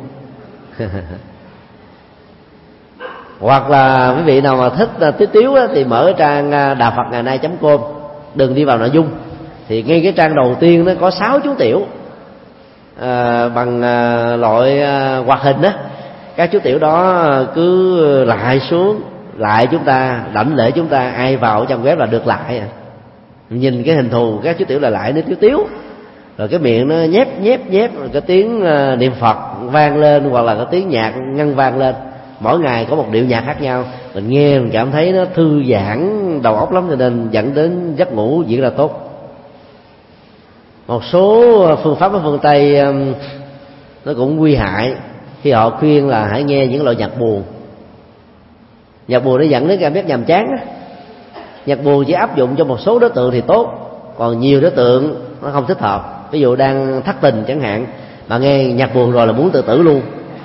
Hoặc là quý vị nào mà thích tí tiếu á, thì mở trang đà Phật ngày nay.com, đừng đi vào nội dung. Thì ngay cái trang đầu tiên nó có 6 chú tiểu bằng loại hoạt hình á. Các chú tiểu đó cứ lại xuống, lại chúng ta, đảnh lễ chúng ta, ai vào trong web là được lại. Nhìn cái hình thù các chú tiểu là lại nó tiếu tiếu, rồi cái miệng nó nhép nhép nhép, rồi cái tiếng niệm Phật vang lên, hoặc là cái tiếng nhạc ngân vang lên. Mỗi ngày có một điệu nhạc khác nhau, mình nghe mình cảm thấy nó thư giãn đầu óc lắm, cho nên dẫn đến giấc ngủ diễn ra tốt. Một số phương pháp ở phương Tây nó cũng nguy hại khi họ khuyên là hãy nghe những loại nhạc buồn. Nhạc buồn nó dẫn đến cảm giác nhàm chán. Nhạc buồn chỉ áp dụng cho một số đối tượng thì tốt, còn nhiều đối tượng nó không thích hợp. Ví dụ đang thất tình chẳng hạn, mà nghe nhạc buồn rồi là muốn tự tử luôn.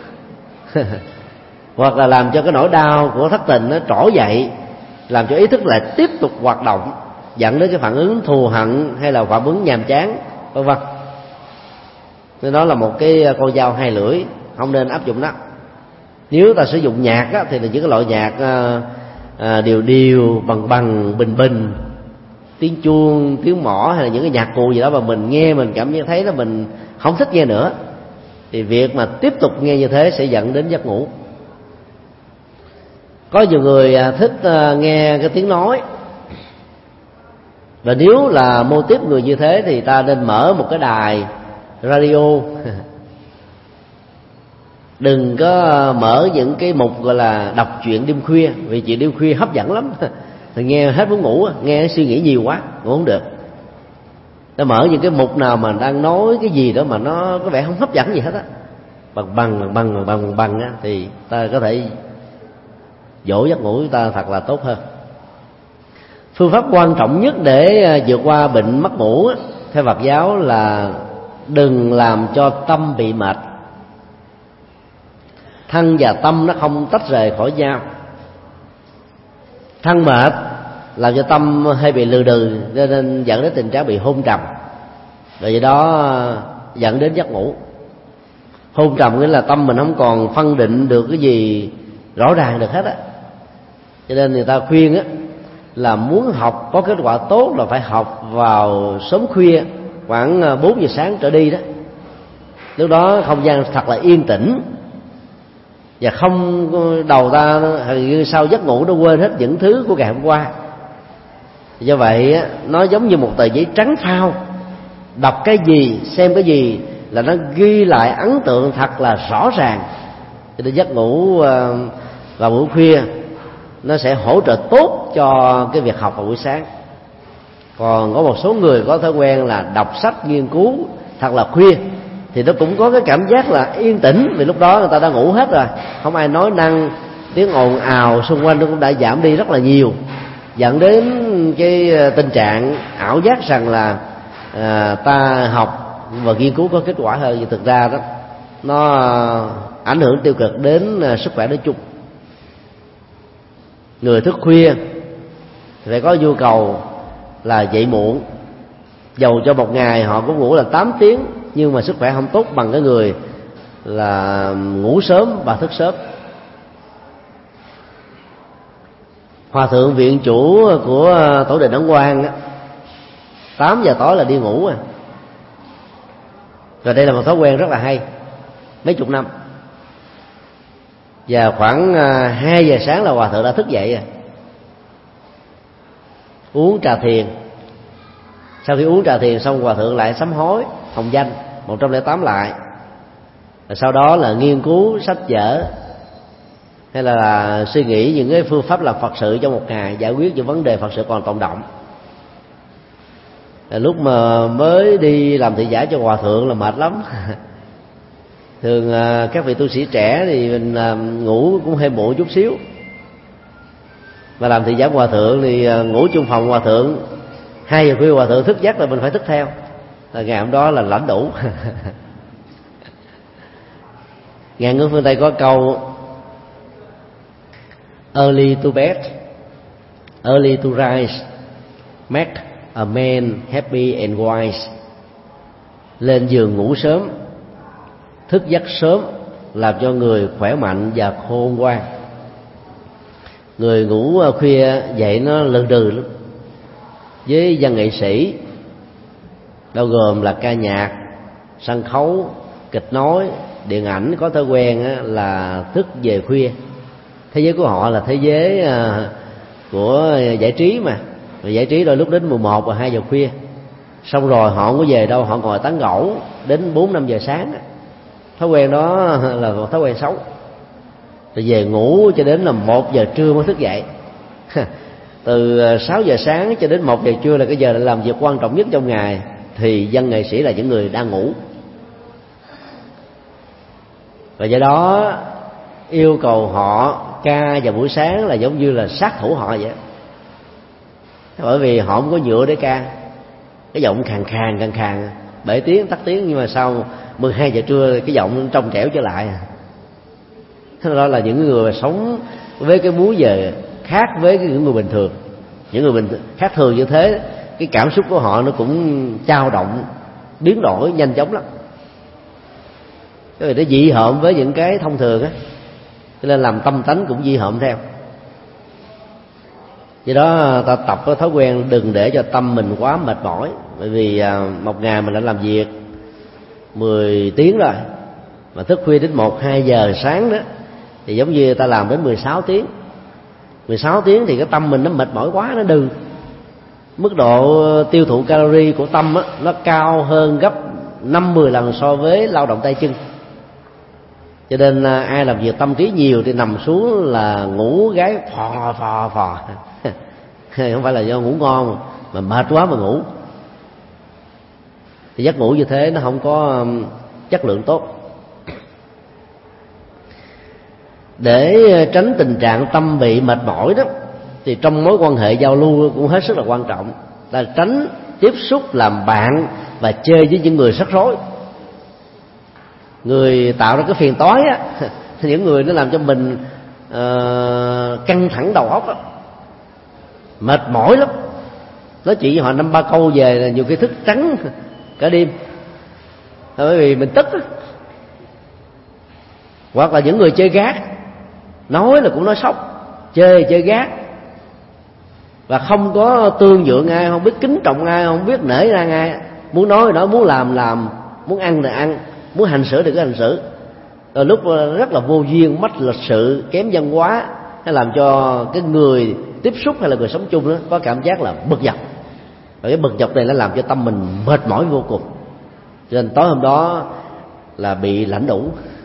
Hoặc là làm cho cái nỗi đau của thất tình nó trỗi dậy, làm cho ý thức lại tiếp tục hoạt động, dẫn đến cái phản ứng thù hận hay là phản ứng nhàm chán, vân vân. Nên đó là một cái con dao hai lưỡi, không nên áp dụng đó. Nếu ta sử dụng nhạc á, thì là những cái loại nhạc đều bằng bằng bình bình, tiếng chuông, tiếng mõ, hay là những cái nhạc cụ gì đó mà mình nghe mình cảm giác thấy là mình không thích nghe nữa, thì việc mà tiếp tục nghe như thế sẽ dẫn đến giấc ngủ. Có nhiều người thích nghe cái tiếng nói, và nếu là mô típ người như thế thì ta nên mở một cái đài radio. Đừng có mở những cái mục gọi là đọc truyện đêm khuya, vì chuyện đêm khuya hấp dẫn lắm. Thì nghe hết muốn ngủ, nghe suy nghĩ nhiều quá ngủ không được. Ta mở những cái mục nào mà đang nói cái gì đó mà nó có vẻ không hấp dẫn gì hết á, bằng á, thì ta có thể dỗ giấc ngủ chúng ta thật là tốt hơn. Phương pháp quan trọng nhất để vượt qua bệnh mất ngủ á, theo Phật giáo là đừng làm cho tâm bị mệt. Thân và tâm nó không tách rời khỏi nhau. Thân mệt làm cho tâm hay bị lừ đừ, cho nên dẫn đến tình trạng bị hôn trầm, rồi do đó dẫn đến giấc ngủ. Hôn trầm nghĩa là tâm mình không còn phân định được cái gì rõ ràng được hết á. Cho nên người ta khuyên á là muốn học có kết quả tốt là phải học vào sớm khuya, khoảng 4 giờ sáng trở đi đó. Lúc đó không gian thật là yên tĩnh, và không đầu ta hình như sau giấc ngủ nó quên hết những thứ của ngày hôm qua. Do vậy nó giống như một tờ giấy trắng phao, đọc cái gì xem cái gì là nó ghi lại ấn tượng thật là rõ ràng. Cho nên giấc ngủ vào buổi khuya nó sẽ hỗ trợ tốt cho cái việc học vào buổi sáng. Còn có một số người có thói quen là đọc sách nghiên cứu thật là khuya thì nó cũng có cái cảm giác là yên tĩnh, vì lúc đó người ta đã ngủ hết rồi, không ai nói năng, tiếng ồn ào xung quanh nó cũng đã giảm đi rất là nhiều, dẫn đến cái tình trạng ảo giác rằng là ta học và nghiên cứu có kết quả hơn. Nhưng thực ra đó nó ảnh hưởng tiêu cực đến sức khỏe nói chung. Người thức khuya thì phải có nhu cầu là dậy muộn, dầu cho một ngày họ cũng ngủ là 8 tiếng, nhưng mà sức khỏe không tốt bằng cái người là ngủ sớm và thức sớm. Hòa thượng viện chủ của tổ đình Ấn Quang 8 giờ tối là đi ngủ à. Rồi đây là một thói quen rất là hay, mấy chục năm. Và khoảng 2 giờ sáng là hòa thượng đã thức dậy à, uống trà thiền. Sau khi uống trà thiền xong, hòa thượng lại sám hối hồng danh 108 lại. Rồi sau đó là nghiên cứu sách vở, hay là suy nghĩ những cái phương pháp làm Phật sự trong một ngày, giải quyết những vấn đề Phật sự còn tồn động. Lúc mà mới đi làm thị giả cho hòa thượng là mệt lắm. Thường các vị tu sĩ trẻ thì mình ngủ cũng hơi muộn chút xíu, mà làm thị giả hòa thượng thì ngủ chung phòng hòa thượng, 2 giờ khuya hòa thượng thức giấc là mình phải thức theo, là ngày hôm đó là lãnh đủ. Ngạn ngữ phương Tây có câu early to bed, early to rise make a man happy and wise. Lên giường ngủ sớm, thức giấc sớm làm cho người khỏe mạnh và khôn ngoan. Người ngủ khuya dậy nó lừ đừ lắm. Với văn nghệ sĩ bao gồm là ca nhạc, sân khấu, kịch nói, điện ảnh có thói quen là thức về khuya. Thế giới của họ là thế giới của giải trí mà. Và giải trí đôi lúc đến 11 và 2 giờ khuya. Xong rồi họ không có về đâu, họ ngồi tán gẫu đến 4-5 giờ sáng. Thói quen đó là một thói quen xấu. Rồi về ngủ cho đến là 1 giờ trưa mới thức dậy. Từ 6 giờ sáng cho đến 1 giờ trưa là cái giờ để làm việc quan trọng nhất trong ngày, thì dân nghệ sĩ là những người đang ngủ. Và do đó yêu cầu họ ca vào buổi sáng là giống như là sát thủ họ vậy. Bởi vì họ không có nhựa để ca, cái giọng khàn khàn 7 tiếng tắt tiếng, nhưng mà sau 12 giờ trưa cái giọng trong trẻo trở lại. Thế đó là những người mà sống với cái múi giờ khác với những người bình thường. Những người khác thường như thế, cái cảm xúc của họ nó cũng dao động, biến đổi nhanh chóng lắm. Cái này nó dị hợm với những cái thông thường á, cho nên làm tâm tánh cũng dị hợm theo. Do đó ta tập cái thói quen đừng để cho tâm mình quá mệt mỏi. Bởi vì một ngày mình đã làm việc 10 tiếng rồi, mà thức khuya đến 1-2 giờ sáng đó, thì giống như ta làm đến 16 tiếng. 16 tiếng thì cái tâm mình nó mệt mỏi quá, nó đừ. Mức độ tiêu thụ calorie của tâm á, nó cao hơn gấp 5-10 lần so với lao động tay chân. Cho nên ai làm việc tâm trí nhiều thì nằm xuống là ngủ gáy phò. Không phải là do ngủ ngon mà mệt quá mà ngủ. Thì giấc ngủ như thế nó không có chất lượng tốt. Để tránh tình trạng tâm bị mệt mỏi đó, thì trong mối quan hệ giao lưu cũng hết sức là quan trọng là tránh tiếp xúc làm bạn và chơi với những người rắc rối. Người tạo ra cái phiền toái á, những người nó làm cho mình căng thẳng đầu óc á, mệt mỏi lắm. Nói chuyện với họ 5-3 câu về là nhiều khi thức trắng cả đêm, bởi vì mình tức á. Hoặc là những người chơi gác, nói là cũng nói sốc, chơi gác, và không có tương nhượng ai, không biết kính trọng ai, không biết nể ra ai. Muốn nói thì nói, muốn làm, muốn ăn thì ăn, muốn hành xử thì cứ hành xử. Rồi lúc rất là vô duyên, mất lịch sự, kém văn hóa, hay làm cho cái người tiếp xúc hay là người sống chung đó có cảm giác là bực dọc. Và cái bực dọc này nó làm cho tâm mình mệt mỏi vô cùng. Cho nên tối hôm đó là bị lãnh đủ.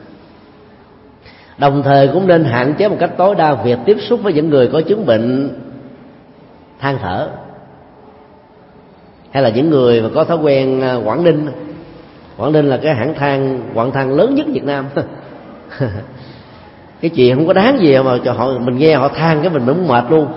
Đồng thời cũng nên hạn chế một cách tối đa việc tiếp xúc với những người có chứng bệnh than thở, hay là những người mà có thói quen Quảng Ninh. Quảng Ninh là cái hãng than lớn nhất Việt Nam. Cái chuyện không có đáng gì mà cho họ, mình nghe họ than cái mình muốn mệt luôn.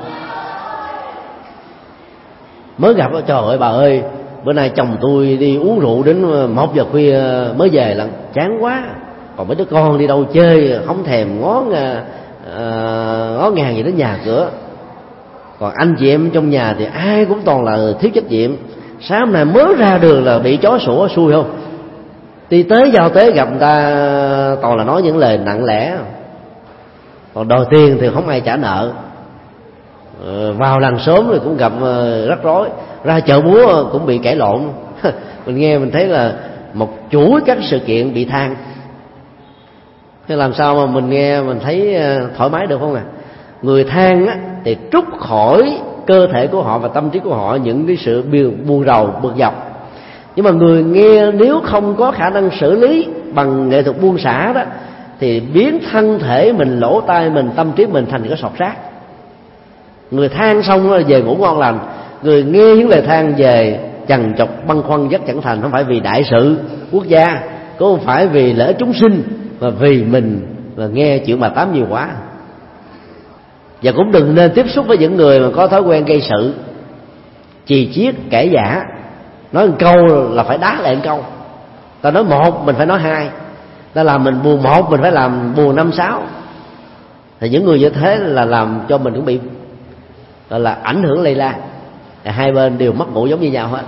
Mới gặp đó, trời ơi bà ơi, bữa nay chồng tôi đi uống rượu đến 1 giờ khuya mới về là chán quá. Còn mấy đứa con đi đâu chơi không thèm ngó ngàng gì đến nhà cửa. Còn anh chị em trong nhà thì ai cũng toàn là thiếu trách nhiệm. Sáng hôm nay mới ra đường là bị chó sủa xui không. Đi tới giao tế gặp người ta toàn là nói những lời nặng lẽ. Còn đòi tiền thì không ai trả nợ. Vào làng xóm thì cũng gặp rắc rối. Ra chợ búa cũng bị cãi lộn. Mình nghe mình thấy là một chuỗi các sự kiện bị than. Thế làm sao mà mình nghe mình thấy thoải mái được không à? Người than á, thì trút khỏi cơ thể của họ và tâm trí của họ những cái sự buồn rầu, bực dọc. Nhưng mà người nghe nếu không có khả năng xử lý bằng nghệ thuật buông xả đó, thì biến thân thể mình, lỗ tai mình, tâm trí mình thành cái sọt rác. Người than xong rồi về ngủ ngon lành, người nghe những lời than về chằn chọc băn khoăn rất chẳng thành. Không phải vì đại sự quốc gia, cũng không phải vì lợi ích chúng sinh, mà vì mình là nghe chuyện bà tám nhiều quá. Và cũng đừng nên tiếp xúc với những người mà có thói quen gây sự, chì chiết, cãi vã. Nói một câu là phải đá lại một câu. Ta nói một mình phải nói hai. Ta làm mình buồn một mình phải làm buồn 5, 6. Thì những người như thế là làm cho mình cũng bị gọi là ảnh hưởng lây lan. Hai bên đều mất ngủ giống như nhau hết.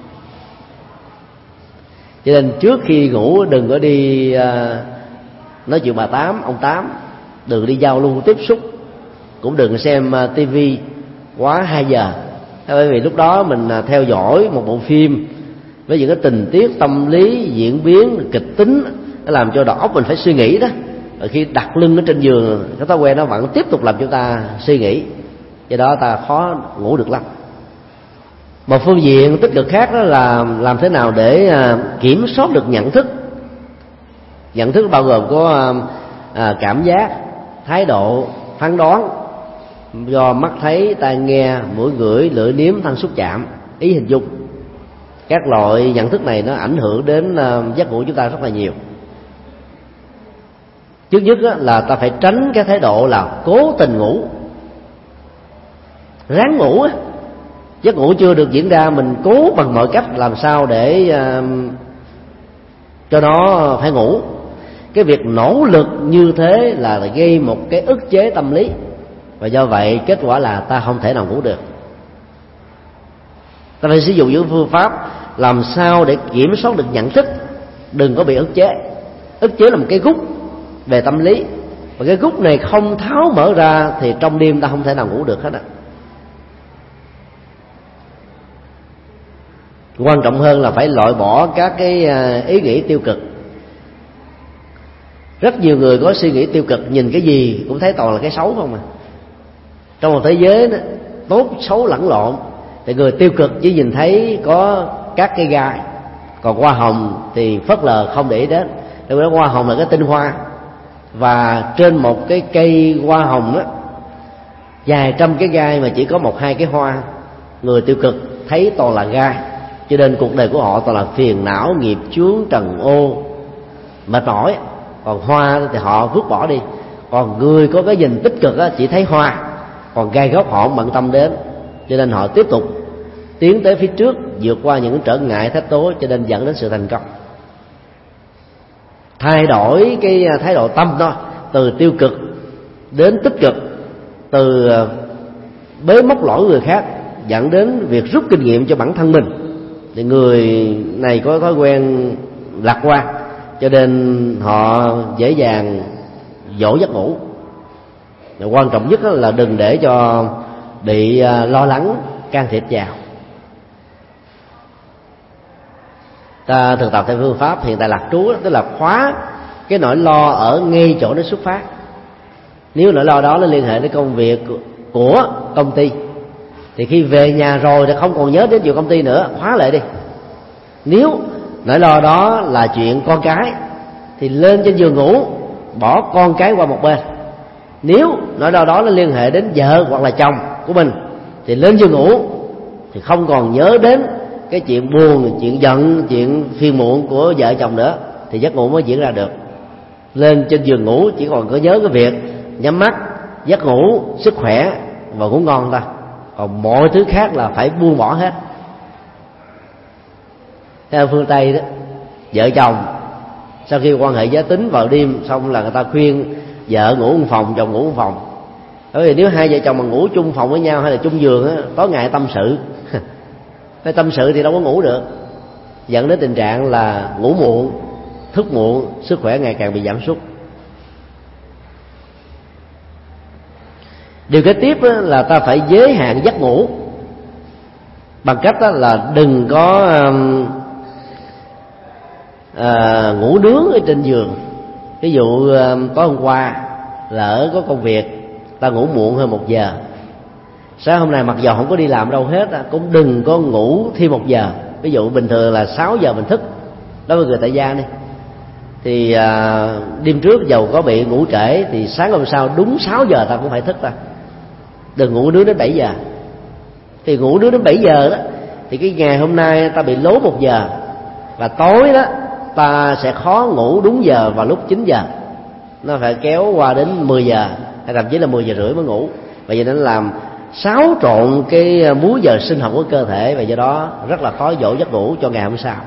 Cho nên trước khi ngủ đừng có đi nói chuyện bà Tám, ông Tám. Đừng đi giao lưu tiếp xúc. Cũng đừng xem tivi quá 2 giờ. Bởi vì lúc đó mình theo dõi một bộ phim với những cái tình tiết tâm lý, diễn biến, kịch tính, nó làm cho đầu óc mình phải suy nghĩ đó. Rồi khi đặt lưng ở trên giường, cái thói quen nó vẫn tiếp tục làm chúng ta suy nghĩ. Do đó ta khó ngủ được lắm. Một phương diện tích cực khác đó là làm thế nào để kiểm soát được nhận thức. Nhận thức bao gồm có cảm giác, thái độ, phán đoán do mắt thấy, tai nghe, mũi ngửi, lưỡi nếm, thân xúc chạm, ý hình dung. Các loại nhận thức này nó ảnh hưởng đến giấc ngủ chúng ta rất là nhiều. Trước nhất là ta phải tránh cái thái độ là cố tình ngủ, ráng ngủ. Giấc ngủ chưa được diễn ra, mình cố bằng mọi cách làm sao để cho nó phải ngủ. Cái việc nỗ lực như thế là gây một cái ức chế tâm lý, và do vậy kết quả là ta không thể nào ngủ được. Ta phải sử dụng những phương pháp làm sao để kiểm soát được nhận thức, đừng có bị ức chế. Ức chế là một cái gút về tâm lý, và cái gút này không tháo mở ra thì trong đêm ta không thể nào ngủ được hết á. Quan trọng hơn là phải loại bỏ các cái ý nghĩ tiêu cực. Rất nhiều người có suy nghĩ tiêu cực, nhìn cái gì cũng thấy toàn là cái xấu không à. Trong một thế giới đó, tốt xấu lẫn lộn, thì người tiêu cực chỉ nhìn thấy có các cây gai, còn hoa hồng thì phớt lờ không để ý đến. Bởi vì hoa hồng là cái tinh hoa, và trên một cái cây hoa hồng đó, vài trăm cái gai mà chỉ có 1-2 cái hoa. Người tiêu cực thấy toàn là gai, cho nên cuộc đời của họ toàn là phiền não, nghiệp chướng, trần ô, mệt mỏi. Còn hoa thì họ vứt bỏ đi. Còn người có cái nhìn tích cực á, chỉ thấy hoa, còn gai gốc họ không bận tâm đến. Cho nên họ tiếp tục tiến tới phía trước, vượt qua những trở ngại thách tố, cho nên dẫn đến sự thành công. Thay đổi cái thái độ tâm đó, từ tiêu cực đến tích cực, từ bới móc lỗi người khác dẫn đến việc rút kinh nghiệm cho bản thân mình, thì người này có thói quen lạc quan, cho nên họ dễ dàng dỗ giấc ngủ. Quan trọng nhất là đừng để cho bị lo lắng can thiệp vào. Ta thực tập theo phương pháp hiện tại lạc trú, tức là khóa cái nỗi lo ở ngay chỗ nó xuất phát. Nếu nỗi lo đó nó liên hệ đến công việc của công ty, thì khi về nhà rồi thì không còn nhớ đến chuyện công ty nữa, khóa lại đi. Nếu nỗi lo đó là chuyện con cái thì lên trên giường ngủ, bỏ con cái qua một bên. Nếu nỗi lo đó nó liên hệ đến vợ hoặc là chồng của mình thì lên giường ngủ thì không còn nhớ đến cái chuyện buồn, chuyện giận, chuyện phiền muộn của vợ chồng nữa, thì giấc ngủ mới diễn ra được. Lên trên giường ngủ chỉ còn có nhớ cái việc nhắm mắt, giấc ngủ, sức khỏe và ngủ ngon thôi, còn mọi thứ khác là phải buông bỏ hết. Theo phương Tây đó, vợ chồng sau khi quan hệ giới tính vào đêm xong là người ta khuyên vợ ngủ một phòng, chồng ngủ một phòng. Bởi vì nếu hai vợ chồng mà ngủ chung phòng với nhau hay là chung giường á, tối ngày tâm sự cái tâm sự thì đâu có ngủ được, dẫn đến tình trạng là ngủ muộn, thức muộn, sức khỏe ngày càng bị giảm sút. Điều kế tiếp là ta phải giới hạn giấc ngủ bằng cách là đừng có ngủ nướng ở trên giường. Ví dụ tối hôm qua lỡ có công việc, ta ngủ muộn hơn 1 giờ, sáng hôm nay mặc dù không có đi làm đâu hết, cũng đừng có ngủ thêm 1 giờ. Ví dụ bình thường là 6 giờ mình thức, đối với người tại gia đi, thì đêm trước dầu có bị ngủ trễ thì sáng hôm sau đúng 6 giờ ta cũng phải thức ta. Đừng ngủ nướng đến 7 giờ. Thì ngủ nướng đến 7 giờ đó thì cái ngày hôm nay ta bị lố 1 giờ, và tối đó ta sẽ khó ngủ đúng giờ vào lúc 9 giờ. Nó phải kéo qua đến 10 giờ hay thậm chí là 10 giờ rưỡi mới ngủ. Và vậy nên làm xáo trộn cái múi giờ sinh học của cơ thể, và do đó rất là khó dỗ giấc ngủ cho ngày hôm sau.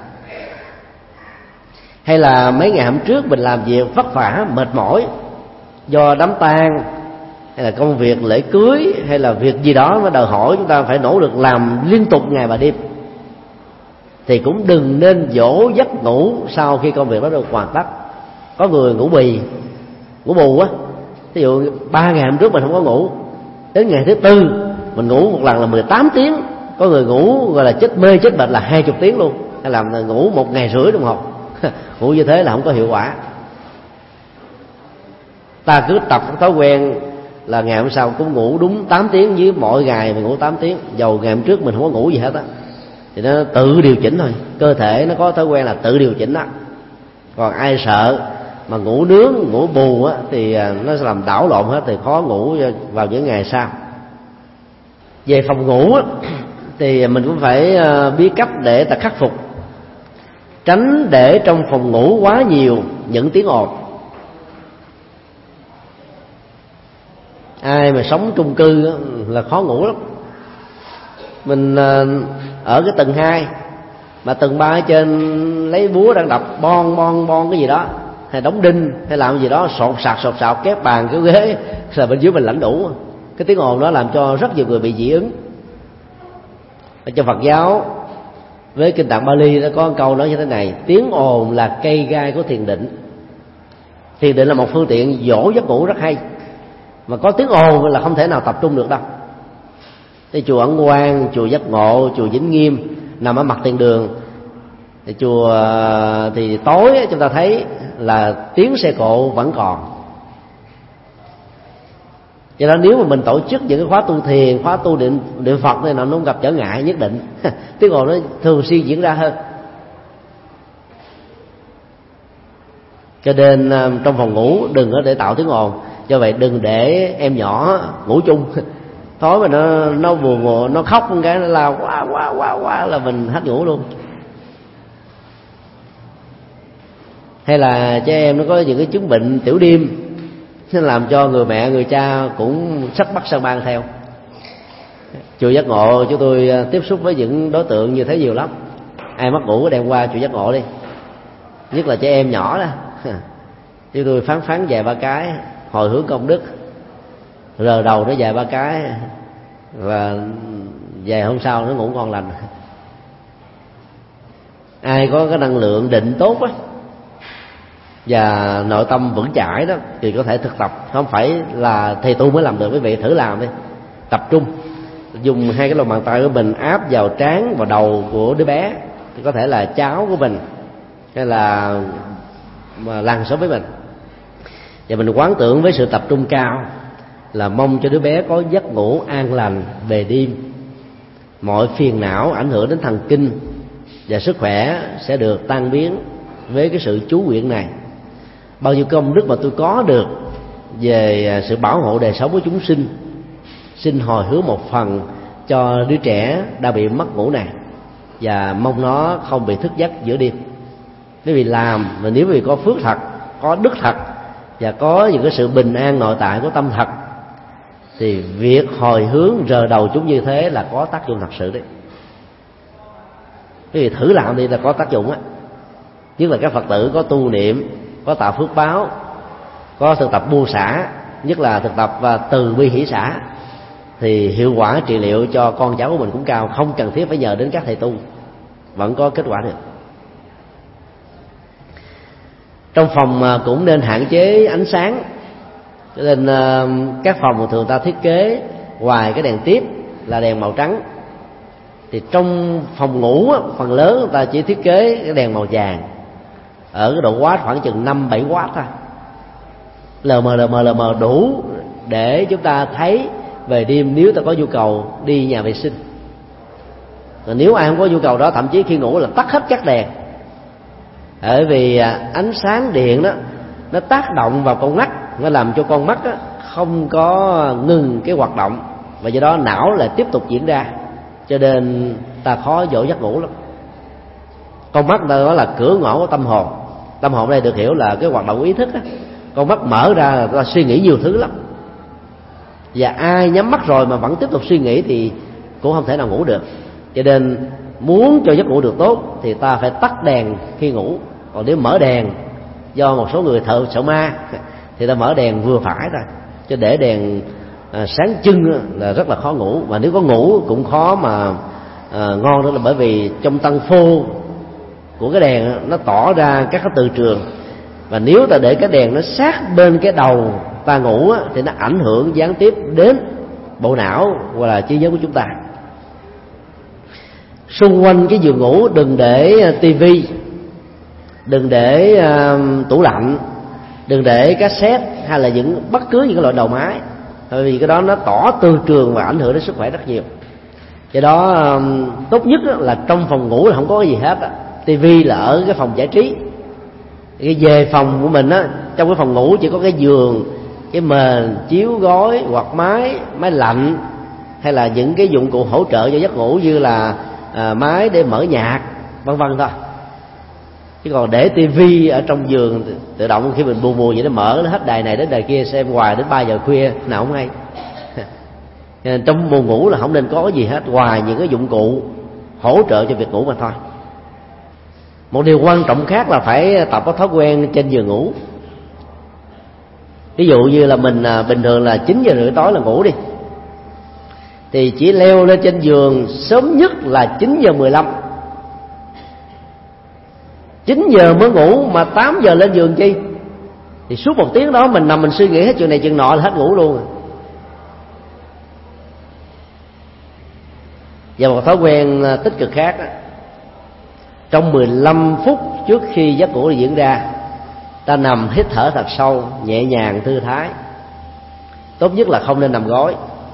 Hay là mấy ngày hôm trước mình làm việc vất vả mệt mỏi do đám tang hay là công việc lễ cưới hay là việc gì đó nó đòi hỏi chúng ta phải nỗ lực làm liên tục ngày và đêm, thì cũng đừng nên dỗ giấc ngủ sau khi công việc đó được hoàn tất. Có người ngủ bì, ngủ bù á, ví dụ 3 ngày hôm trước mình không có ngủ, đến ngày thứ 4 mình ngủ một lần là 18 tiếng. Có người ngủ gọi là chết mê chết bệnh là 20 tiếng luôn, hay là ngủ 1 ngày rưỡi đồng hồ. Ngủ như thế là không có hiệu quả. Ta cứ tập thói quen là ngày hôm sau cũng ngủ đúng 8 tiếng, với mỗi ngày mình ngủ 8 tiếng, dầu ngày hôm trước mình không có ngủ gì hết á, thì nó tự điều chỉnh thôi. Cơ thể nó có thói quen là tự điều chỉnh đó. Còn ai sợ mà ngủ nướng, ngủ bù á, thì nó sẽ làm đảo lộn hết, thì khó ngủ vào những ngày sau. Về phòng ngủ á, thì mình cũng phải biết cách để ta khắc phục, tránh để trong phòng ngủ quá nhiều những tiếng ồn. Ai mà sống chung cư là khó ngủ lắm. Mình ở cái tầng 2 mà tầng 3 ở trên lấy búa đang đập bon cái gì đó, hay đóng đinh hay làm gì đó, sột sạc kép bàn kéo ghế, rồi bên dưới mình lãnh đủ. Cái tiếng ồn đó làm cho rất nhiều người bị dị ứng. Ở trong Phật giáo với kinh Tạng Bali nó có một câu nói như thế này: tiếng ồn là cây gai của thiền định. Thiền định là một phương tiện dỗ giấc ngủ rất hay, mà có tiếng ồn là không thể nào tập trung được đâu. Thì chùa Ấn Quang, chùa Giác Ngộ, chùa Vĩnh Nghiêm nằm ở mặt tiền đường. Thì chùa thì tối chúng ta thấy là tiếng xe cộ vẫn còn. Cho nên nếu mà mình tổ chức những cái khóa tu thiền, khóa tu niệm Phật này, nó không gặp trở ngại nhất định. Tiếng ồn nó thường xuyên diễn ra hơn. Cho nên trong phòng ngủ đừng có để tạo tiếng ồn. Do vậy đừng để em nhỏ ngủ chung. Tối mà nó buồn, nó khóc một cái, nó la quá là mình hết ngủ luôn. Hay là trẻ em nó có những cái chứng bệnh tiểu đêm, nó làm cho người mẹ người cha cũng sắp bắt sang ban theo. Chùa Giác Ngộ chúng tôi tiếp xúc với những đối tượng như thế nhiều lắm. Ai mất ngủ đem qua chùa Giác Ngộ đi, nhất là trẻ em nhỏ đó. Chúng tôi phán vài ba cái, hồi hướng công đức, rờ đầu nó vài ba cái, và vài hôm sau nó ngủ ngon lành. Ai có cái năng lượng định tốt á và nội tâm vững chãi đó thì có thể thực tập. Không phải là thầy tu mới làm được, quý vị thử làm đi. Tập trung dùng 2 cái lòng bàn tay của mình áp vào trán, vào đầu của đứa bé, có thể là cháu của mình hay là làng xóm với mình, và mình quán tưởng với sự tập trung cao là mong cho đứa bé có giấc ngủ an lành về đêm, mọi phiền não ảnh hưởng đến thần kinh và sức khỏe sẽ được tan biến với cái sự chú nguyện này. Bao nhiêu công đức mà tôi có được về sự bảo hộ đời sống của chúng sinh, xin hồi hướng một phần cho đứa trẻ đã bị mất ngủ này, và mong nó không bị thức giấc giữa đêm. Bởi vì làm, và nếu vì có phước thật, có đức thật, và có những cái sự bình an nội tại của tâm thật, thì việc hồi hướng rờ đầu chúng như thế là có tác dụng thật sự đấy. Bởi vì thử làm đi là có tác dụng á. Nhất là các Phật tử có tu niệm, có tạo phước báo, có thực tập buông xả, nhất là thực tập và từ bi hỷ xả, thì hiệu quả trị liệu cho con cháu của mình cũng cao, không cần thiết phải nhờ đến các thầy tu, vẫn có kết quả được. Trong phòng cũng nên hạn chế ánh sáng, cho nên các phòng thường ta thiết kế ngoài cái đèn tiếp là đèn màu trắng, thì trong phòng ngủ phần lớn người ta chỉ thiết kế cái đèn màu vàng ở cái độ watt khoảng chừng 5-7 watt thôi, lờ mờ đủ để chúng ta thấy về đêm nếu ta có nhu cầu đi nhà vệ sinh. Còn nếu ai không có nhu cầu đó, thậm chí khi ngủ là tắt hết các đèn, bởi vì ánh sáng điện đó nó tác động vào con mắt, nó làm cho con mắt không có ngừng cái hoạt động, và do đó não lại tiếp tục diễn ra, cho nên ta khó dỗ giấc ngủ lắm. Con mắt đó là cửa ngõ của tâm hồn. Tâm hồn đây được hiểu là cái hoạt động ý thức á. Con mắt mở ra là ta suy nghĩ nhiều thứ lắm, và ai nhắm mắt rồi mà vẫn tiếp tục suy nghĩ thì cũng không thể nào ngủ được. Cho nên muốn cho giấc ngủ được tốt thì ta phải tắt đèn khi ngủ. Còn nếu mở đèn, do một số người sợ ma, thì ta mở đèn vừa phải thôi, chứ để đèn sáng trưng là rất là khó ngủ. Và nếu có ngủ cũng khó mà ngon, đó là bởi vì trong tăng phô của cái đèn nó tỏ ra các cái từ trường, và nếu ta để cái đèn nó sát bên cái đầu ta ngủ thì nó ảnh hưởng gián tiếp đến bộ não hoặc là trí nhớ của chúng ta. Xung quanh cái giường ngủ đừng để tivi, đừng để tủ lạnh, đừng để cassette hay là bất cứ những cái loại đầu máy, bởi vì cái đó nó tỏ từ trường và ảnh hưởng đến sức khỏe rất nhiều. Do đó tốt nhất là trong phòng ngủ là không có cái gì hết. Tivi là ở cái phòng giải trí. Cái về phòng của mình trong cái phòng ngủ chỉ có cái giường, cái mền, chiếu gối, quạt máy lạnh, hay là những cái dụng cụ hỗ trợ cho giấc ngủ như là máy để mở nhạc vân vân thôi. Chứ còn để tivi ở trong giường tự động khi mình buồn vậy nó mở, nó hết đài này đến đài kia, xem hoài đến 3 giờ khuya nào không hay. Nên trong buồn ngủ là không nên có cái gì hết ngoài những cái dụng cụ hỗ trợ cho việc ngủ mà thôi. Một điều quan trọng khác là phải tập có thói quen trên giường ngủ. Ví dụ như là mình bình thường là 9 giờ rưỡi tối là ngủ đi, thì chỉ leo lên trên giường sớm nhất là 9 giờ 15. 9 giờ mới ngủ mà 8 giờ lên giường chi? Thì suốt một tiếng đó mình nằm mình suy nghĩ hết chuyện này chuyện nọ là hết ngủ luôn rồi. Và một thói quen tích cực khác đó, trong 15 phút trước khi giấc ngủ diễn ra, ta nằm hít thở thật sâu, nhẹ nhàng, thư thái. Tốt nhất là không nên nằm gối.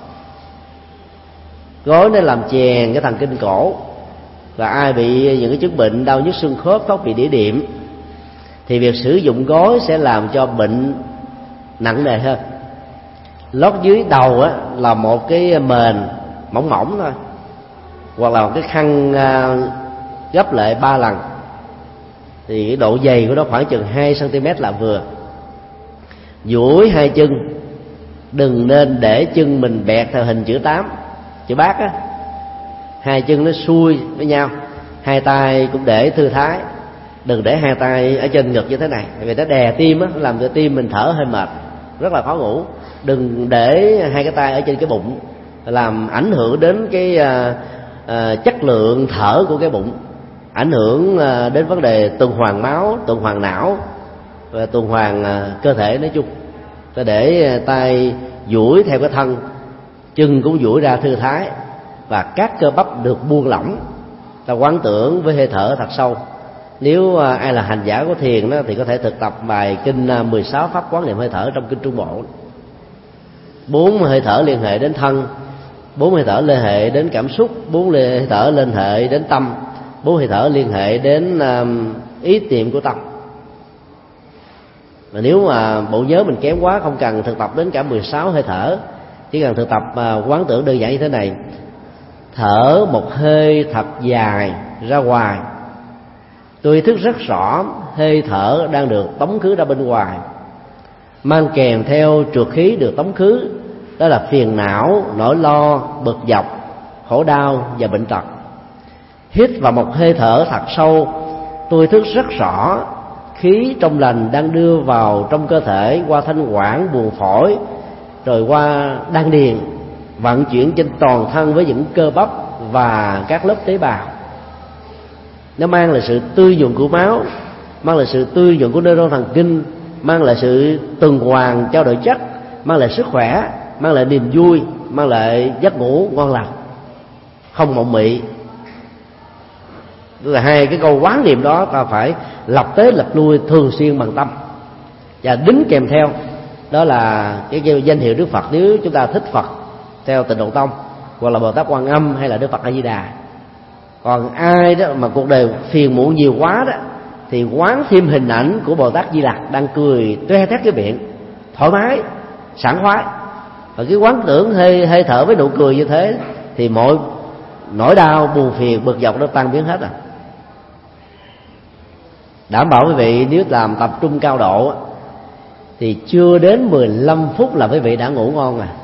Gối nó làm chèn cái thần kinh cổ, và ai bị những cái chứng bệnh đau nhức xương khớp, thoát vị đĩa đệm, thì việc sử dụng gối sẽ làm cho bệnh nặng nề hơn. Lót dưới đầu là một cái mền mỏng mỏng thôi, hoặc là một cái khăn gấp lại 3 lần, thì cái độ dày của nó khoảng chừng 2 cm là vừa. Duỗi hai chân, đừng nên để chân mình bẹt theo hình chữ 8, chữ bát á. Hai chân nó xuôi với nhau, hai tay cũng để thư thái, đừng để hai tay ở trên ngực như thế này, vì nó đè tim á, làm cho tim mình thở hơi mệt, rất là khó ngủ. Đừng để hai cái tay ở trên cái bụng, làm ảnh hưởng đến cái chất lượng thở của cái bụng, ảnh hưởng đến vấn đề tuần hoàn máu, tuần hoàn não và tuần hoàn cơ thể nói chung. Ta để tay duỗi theo cái thân, chân cũng duỗi ra thư thái, và các cơ bắp được buông lỏng, ta quán tưởng với hơi thở thật sâu. Nếu ai là hành giả của thiền đó, thì có thể thực tập bài kinh 16 pháp quán niệm hơi thở trong kinh Trung Bộ. 4 hơi thở liên hệ đến thân, 4 hơi thở liên hệ đến cảm xúc, 4 hơi thở liên hệ đến tâm, 4 hơi thở liên hệ đến ý niệm của tâm. Mà nếu mà bộ nhớ mình kém quá, không cần thực tập đến cả 16 hơi thở, chỉ cần thực tập quán tưởng đơn giản như thế này: thở một hơi thật dài ra ngoài, tôi ý thức rất rõ hơi thở đang được tống khứ ra bên ngoài, mang kèm theo trượt khí được tống khứ, đó là phiền não, nỗi lo, bực dọc, khổ đau và bệnh tật. Hít vào một hơi thở thật sâu, tôi ý thức rất rõ khí trong lành đang đưa vào trong cơ thể qua thanh quản, buồng phổi, rồi qua đan điền, vận chuyển trên toàn thân với những cơ bắp và các lớp tế bào. Nó mang lại sự tươi nhuận của máu, mang lại sự tươi nhuận của neuron thần kinh, mang lại sự tuần hoàn trao đổi chất, mang lại sức khỏe, mang lại niềm vui, mang lại giấc ngủ ngon lành, không mộng mị. Tức là hai cái câu quán niệm đó ta phải lập tới lập lui thường xuyên bằng tâm, và đính kèm theo đó là cái danh hiệu Đức Phật nếu chúng ta thích Phật theo Tịnh Độ Tông, hoặc là Bồ Tát Quan Âm hay là Đức Phật A Di Đà. Còn ai đó mà cuộc đời phiền muộn nhiều quá đó, thì quán thêm hình ảnh của Bồ Tát Di Lặc đang cười toe toét cái miệng, thoải mái, sảng khoái. Và cái quán tưởng hơi thở với nụ cười như thế thì mọi nỗi đau, buồn phiền, bực dọc nó tan biến hết rồi. Đảm bảo quý vị nếu làm tập trung cao độ thì chưa đến 15 phút là quý vị đã ngủ ngon rồi.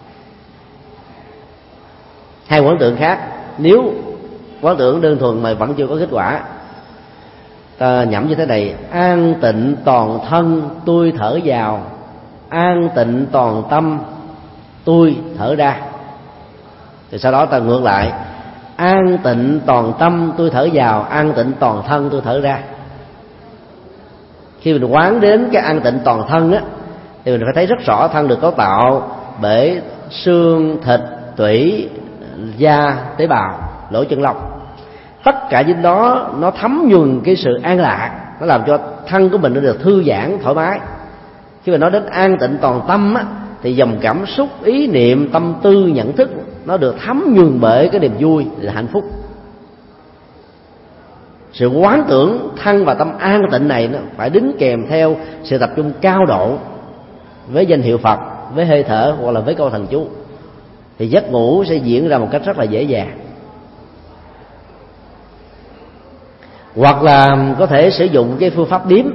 Hai quán tưởng khác, nếu quán tưởng đơn thuần mà vẫn chưa có kết quả, ta nhẩm như thế này: an tịnh toàn thân tôi thở vào, an tịnh toàn tâm tôi thở ra. Thì sau đó ta ngược lại: an tịnh toàn tâm tôi thở vào, an tịnh toàn thân tôi thở ra. Khi mình quán đến cái an tịnh toàn thân á, thì mình phải thấy rất rõ thân được cấu tạo bởi xương, thịt, tủy, da, tế bào, lỗ chân lông. Tất cả những đó nó thấm nhuần cái sự an lạc, nó làm cho thân của mình nó được thư giãn, thoải mái. Khi mà nói đến an tịnh toàn tâm á, thì dòng cảm xúc, ý niệm, tâm tư, nhận thức nó được thấm nhuần bởi cái niềm vui, là hạnh phúc. Sự quán tưởng thân và tâm an tịnh này nó phải đính kèm theo sự tập trung cao độ với danh hiệu Phật, với hơi thở hoặc là với câu thần chú, thì giấc ngủ sẽ diễn ra một cách rất là dễ dàng. Hoặc là có thể sử dụng cái phương pháp đếm.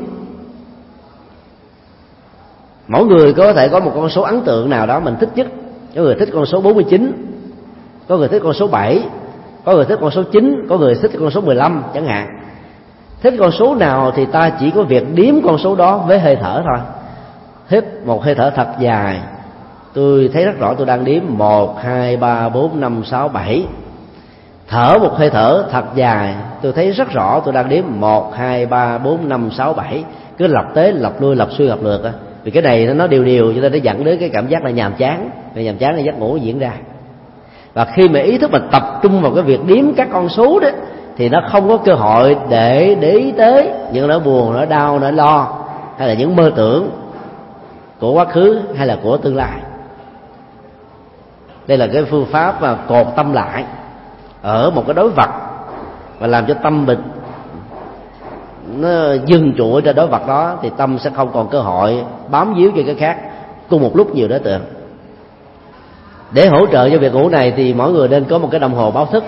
Mỗi người có thể có một con số ấn tượng nào đó mình thích nhất. Có người thích con số 49, có người thích con số 7, có người thích con số 9, có người thích con số 15 chẳng hạn. Thích con số nào thì ta chỉ có việc đếm con số đó với hơi thở thôi. Hít một hơi thở thật dài, tôi thấy rất rõ tôi đang đếm 1, 2, 3, 4, 5, 6, 7. Thở một hơi thở thật dài, tôi thấy rất rõ tôi đang đếm 1, 2, 3, 4, 5, 6, 7. Cứ lặp tới lặp lui, lặp xuôi lặp lượt á. Vì cái này nó đều cho nên nó dẫn đến cái cảm giác là nhàm chán. Vì nhàm chán là giấc ngủ diễn ra. Và khi mà ý thức mình tập trung vào cái việc đếm các con số đó, thì nó không có cơ hội để ý tới những nỗi buồn, nỗi đau, nỗi lo, hay là những mơ tưởng của quá khứ hay là của tương lai. Đây là cái phương pháp mà cột tâm lại ở một cái đối vật và làm cho tâm mình nó dừng trụ trên đối vật đó, thì tâm sẽ không còn cơ hội bám víu cho cái khác cùng một lúc nhiều đối tượng. Để hỗ trợ cho việc ngủ này thì mỗi người nên có một cái đồng hồ báo thức.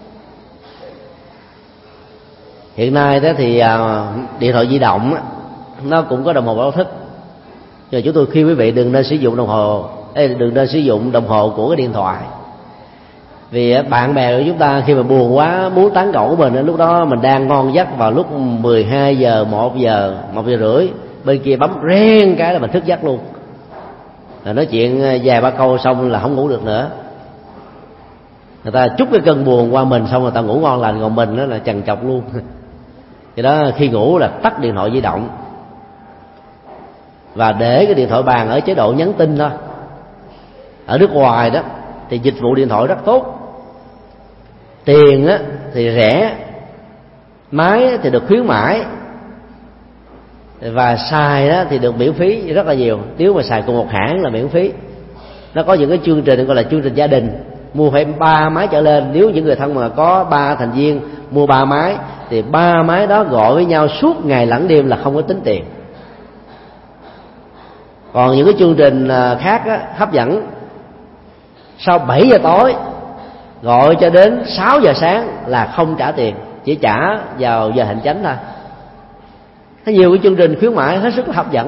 Hiện nay đó thì điện thoại di động nó cũng có đồng hồ báo thức, nhưng chúng tôi khuyên quý vị đừng nên sử dụng đồng hồ của cái điện thoại. Vì bạn bè của chúng ta khi mà buồn quá muốn tán gẫu của mình, lúc đó mình đang ngon giấc vào lúc 12 giờ, 1 giờ, 1 giờ rưỡi, bên kia bấm reng cái là mình thức giấc luôn. Rồi nói chuyện vài ba câu xong là không ngủ được nữa. Người ta trút cái cơn buồn qua mình xong rồi ta ngủ ngon lành, còn mình đó là trằn trọc luôn. Cho đó khi ngủ là tắt điện thoại di động và để cái điện thoại bàn ở chế độ nhắn tin thôi. Ở nước ngoài đó thì dịch vụ điện thoại rất tốt. Tiền á thì rẻ, máy thì được khuyến mãi, và xài đó thì được miễn phí rất là nhiều. Nếu mà xài cùng một hãng là miễn phí. Nó có những cái chương trình gọi là chương trình gia đình, mua phải 3 máy trở lên. Nếu những người thân mà có 3 thành viên mua 3 máy thì 3 máy đó gọi với nhau suốt ngày lẫn đêm là không có tính tiền. Còn những cái chương trình khác á, hấp dẫn, sau 7 giờ tối gọi cho đến 6 giờ sáng là không trả tiền, chỉ trả vào giờ hành chánh thôi. Có nhiều cái chương trình khuyến mãi hết sức là hấp dẫn.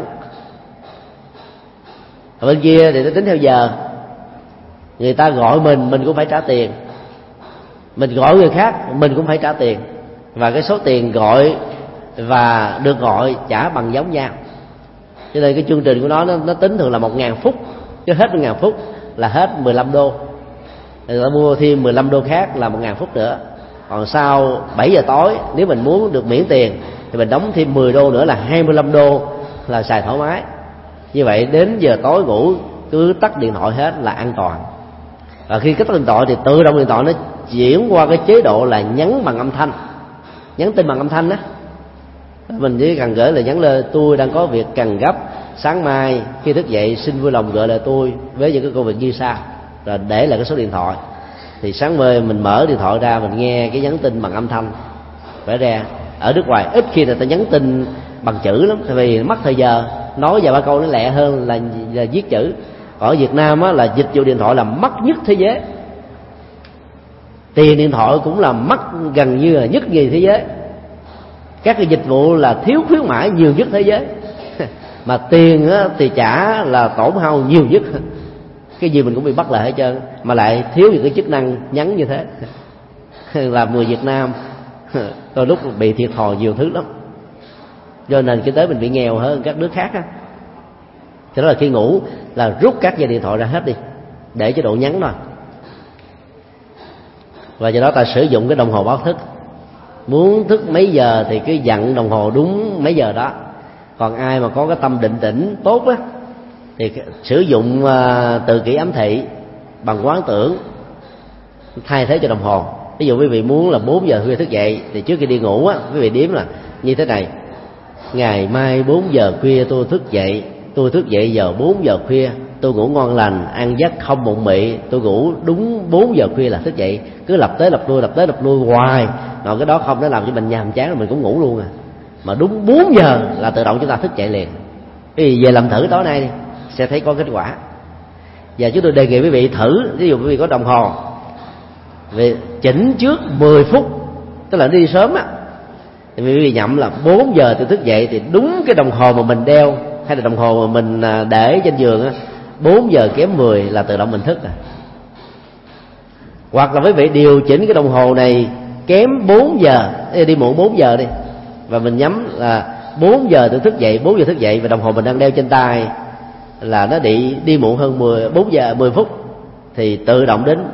Ở bên kia thì nó tính theo giờ, người ta gọi mình cũng phải trả tiền, mình gọi người khác mình cũng phải trả tiền, và cái số tiền gọi và được gọi trả bằng giống nhau. Cho nên cái chương trình của nó tính thường là 1.000 phút, chứ hết 1.000 phút là hết 15 đô. Người ta mua thêm 15 đô khác là 1.000 phút nữa. Còn sau 7 giờ tối nếu mình muốn được miễn tiền thì mình đóng thêm 10 đô nữa là 25 đô là xài thoải mái. Như vậy đến giờ tối ngủ cứ tắt điện thoại hết là an toàn. Và khi tắt điện thoại thì tự động điện thoại nó chuyển qua cái chế độ là nhắn bằng âm thanh, nhắn tin bằng âm thanh đó. Mình chỉ cần gửi lời nhắn lên: tôi đang có việc cần gấp, sáng mai khi thức dậy xin vui lòng gọi lại tôi với những cái công việc như sau, rồi để lại cái số điện thoại. Thì sáng mai mình mở điện thoại ra, mình nghe cái nhắn tin bằng âm thanh phải ra. Ở nước ngoài ít khi người ta nhắn tin bằng chữ lắm, tại vì mất thời giờ, nói vài ba câu nó lẹ hơn là viết chữ. Ở Việt Nam á, là dịch vụ điện thoại là mắc nhất thế giới, tiền điện thoại cũng là mắc gần như là nhất nhì thế giới. Các cái dịch vụ là thiếu khuyến mãi nhiều nhất thế giới mà tiền á, thì trả là tổn hao nhiều nhất. Cái gì mình cũng bị bắt lại hết trơn, mà lại thiếu những cái chức năng nhắn như thế. Làm người Việt Nam đôi lúc bị thiệt thòi nhiều thứ lắm, do nền kinh tế mình bị nghèo hơn các nước khác á. Thế đó là khi ngủ là rút các dây điện thoại ra hết đi, để chế độ nhắn thôi. Và do đó ta sử dụng cái đồng hồ báo thức, muốn thức mấy giờ thì cứ dặn đồng hồ đúng mấy giờ đó. Còn ai mà có cái tâm định tĩnh tốt á thì sử dụng từ kỷ ám thị bằng quán tưởng thay thế cho đồng hồ. Ví dụ quý vị muốn là 4 giờ khuya thức dậy thì trước khi đi ngủ á, quý vị đếm là như thế này: ngày mai 4 giờ khuya tôi thức dậy giờ 4 giờ khuya, tôi ngủ ngon lành, ăn giấc không mộng mị, tôi ngủ đúng 4 giờ khuya là thức dậy. Cứ lặp tới lặp lui hoài, rồi cái đó không, nó làm cho mình nhàm chán rồi mình cũng ngủ luôn à. Mà đúng 4 giờ là tự động chúng ta thức dậy liền. Vì về làm thử tối nay đi, sẽ thấy có kết quả. Và chúng tôi đề nghị quý vị thử, ví dụ quý vị có đồng hồ, về chỉnh trước 10 phút, tức là đi sớm á, thì quý vị nhậm là 4 giờ tôi thức dậy, thì đúng cái đồng hồ mà mình đeo hay là đồng hồ mà mình để trên giường á, 4 giờ kém 10 là tự động mình thức à. Hoặc là quý vị điều chỉnh cái đồng hồ này kém 4 giờ, đi muộn 4 giờ đi, và mình nhắm là 4 giờ tôi thức dậy, 4 giờ thức dậy, và đồng hồ mình đang đeo trên tay là nó đi muộn hơn 4 giờ 10 phút, thì tự động đến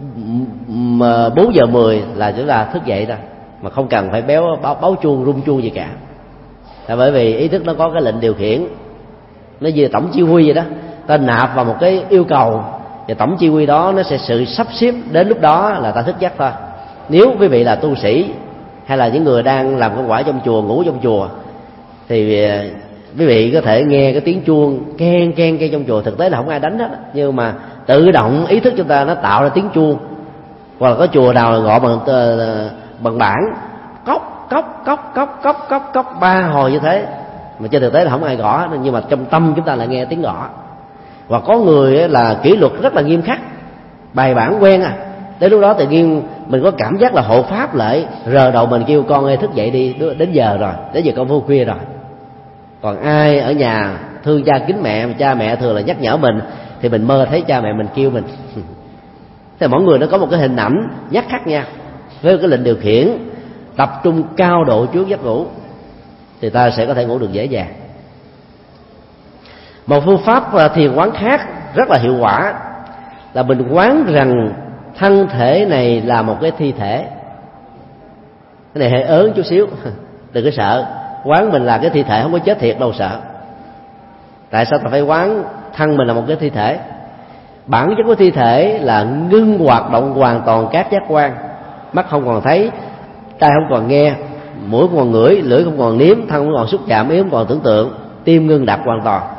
4 giờ 10 là chúng ta thức dậy rồi, mà không cần phải báo chuông, rung chuông gì cả. Là bởi vì ý thức nó có cái lệnh điều khiển, nó như tổng chỉ huy vậy đó, ta nạp vào một cái yêu cầu và tổng chỉ huy đó nó sẽ sự sắp xếp đến lúc đó là ta thức giấc thôi. Nếu quý vị là tu sĩ hay là những người đang làm công quả trong chùa, ngủ trong chùa, thì quý vị có thể nghe cái tiếng chuông keng trong chùa, thực tế là không ai đánh hết, nhưng mà tự động ý thức chúng ta nó tạo ra tiếng chuông. Hoặc là có chùa nào gọi bằng bảng cốc 3 hồi như thế, mà trên thực tế là không ai gõ, nhưng mà trong tâm chúng ta lại nghe tiếng gõ. Và có người là kỷ luật rất là nghiêm khắc, bài bản quen à, đến lúc đó tự nhiên mình có cảm giác là hộ pháp lại rờ đầu mình kêu con ơi thức dậy đi, đến giờ rồi, đến giờ con vô khuya rồi. Còn ai ở nhà thương cha kính mẹ, cha mẹ thường là nhắc nhở mình, thì mình mơ thấy cha mẹ mình kêu mình. Thì mỗi người nó có một cái hình ảnh nhắc khác nhau, với cái lệnh điều khiển tập trung cao độ trước giấc ngủ thì ta sẽ có thể ngủ được dễ dàng. Một phương pháp thiền quán khác rất là hiệu quả là mình quán rằng thân thể này là một cái thi thể. Cái này hơi ớn chút xíu, đừng có sợ. Quán mình là cái thi thể, không có chết thiệt đâu sợ. Tại sao ta phải quán thân mình là một cái thi thể? Bản chất của thi thể là ngưng hoạt động hoàn toàn các giác quan, mắt không còn thấy, tai không còn nghe, mũi không còn ngửi, lưỡi không còn nếm, thân không còn xúc chạm, ý không còn tưởng tượng, tim ngưng đập hoàn toàn.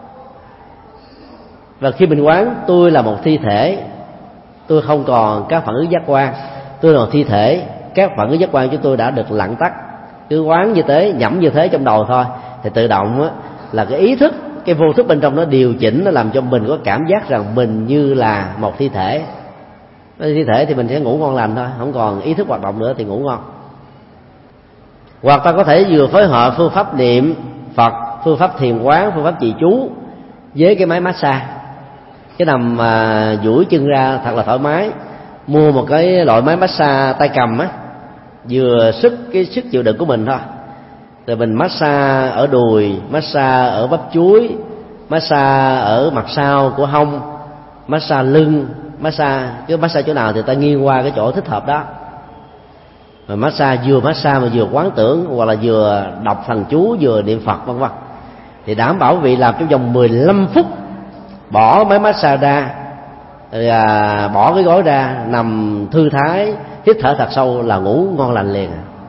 Và khi mình quán tôi là một thi thể, tôi không còn các phản ứng giác quan, tôi là một thi thể, các phản ứng giác quan của tôi đã được lặng tắt. Cứ quán như thế, nhẩm như thế trong đầu thôi, thì tự động á, là cái ý thức, cái vô thức bên trong nó điều chỉnh, nó làm cho mình có cảm giác rằng mình như là một thi thể. Thi thể thì mình sẽ ngủ ngon lành thôi, không còn ý thức hoạt động nữa thì ngủ ngon. Hoặc ta có thể vừa phối hợp phương pháp niệm Phật, phương pháp thiền quán, phương pháp trì chú với cái máy massage. Cái nằm mà duỗi chân ra thật là thoải mái, mua một cái loại máy massage tay cầm á, vừa sức cái sức chịu đựng của mình thôi. Rồi mình massage ở đùi, massage ở bắp chuối, massage ở mặt sau của hông, massage lưng, massage chỗ nào thì ta nghiêng qua cái chỗ thích hợp đó. Mà massage mà vừa quán tưởng, hoặc là vừa đọc thần chú, vừa niệm Phật vân vân, thì đảm bảo vị làm trong vòng 15 phút, bỏ máy massage ra, rồi bỏ cái gối ra, nằm thư thái, hít thở thật sâu là ngủ ngon lành liền.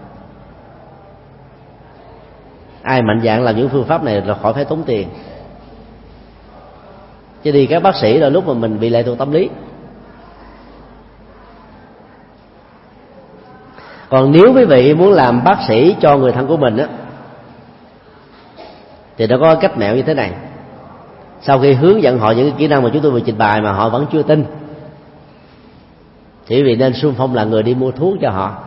Ai mạnh dạn làm những phương pháp này là khỏi phải tốn tiền. Chứ đi các bác sĩ là lúc mà mình bị lệ thuộc tâm lý. Còn nếu quý vị muốn làm bác sĩ cho người thân của mình á, thì nó có cách mẹo như thế này. Sau khi hướng dẫn họ những cái kỹ năng mà chúng tôi vừa trình bày mà họ vẫn chưa tin, thì quý vị nên xung phong là người đi mua thuốc cho họ.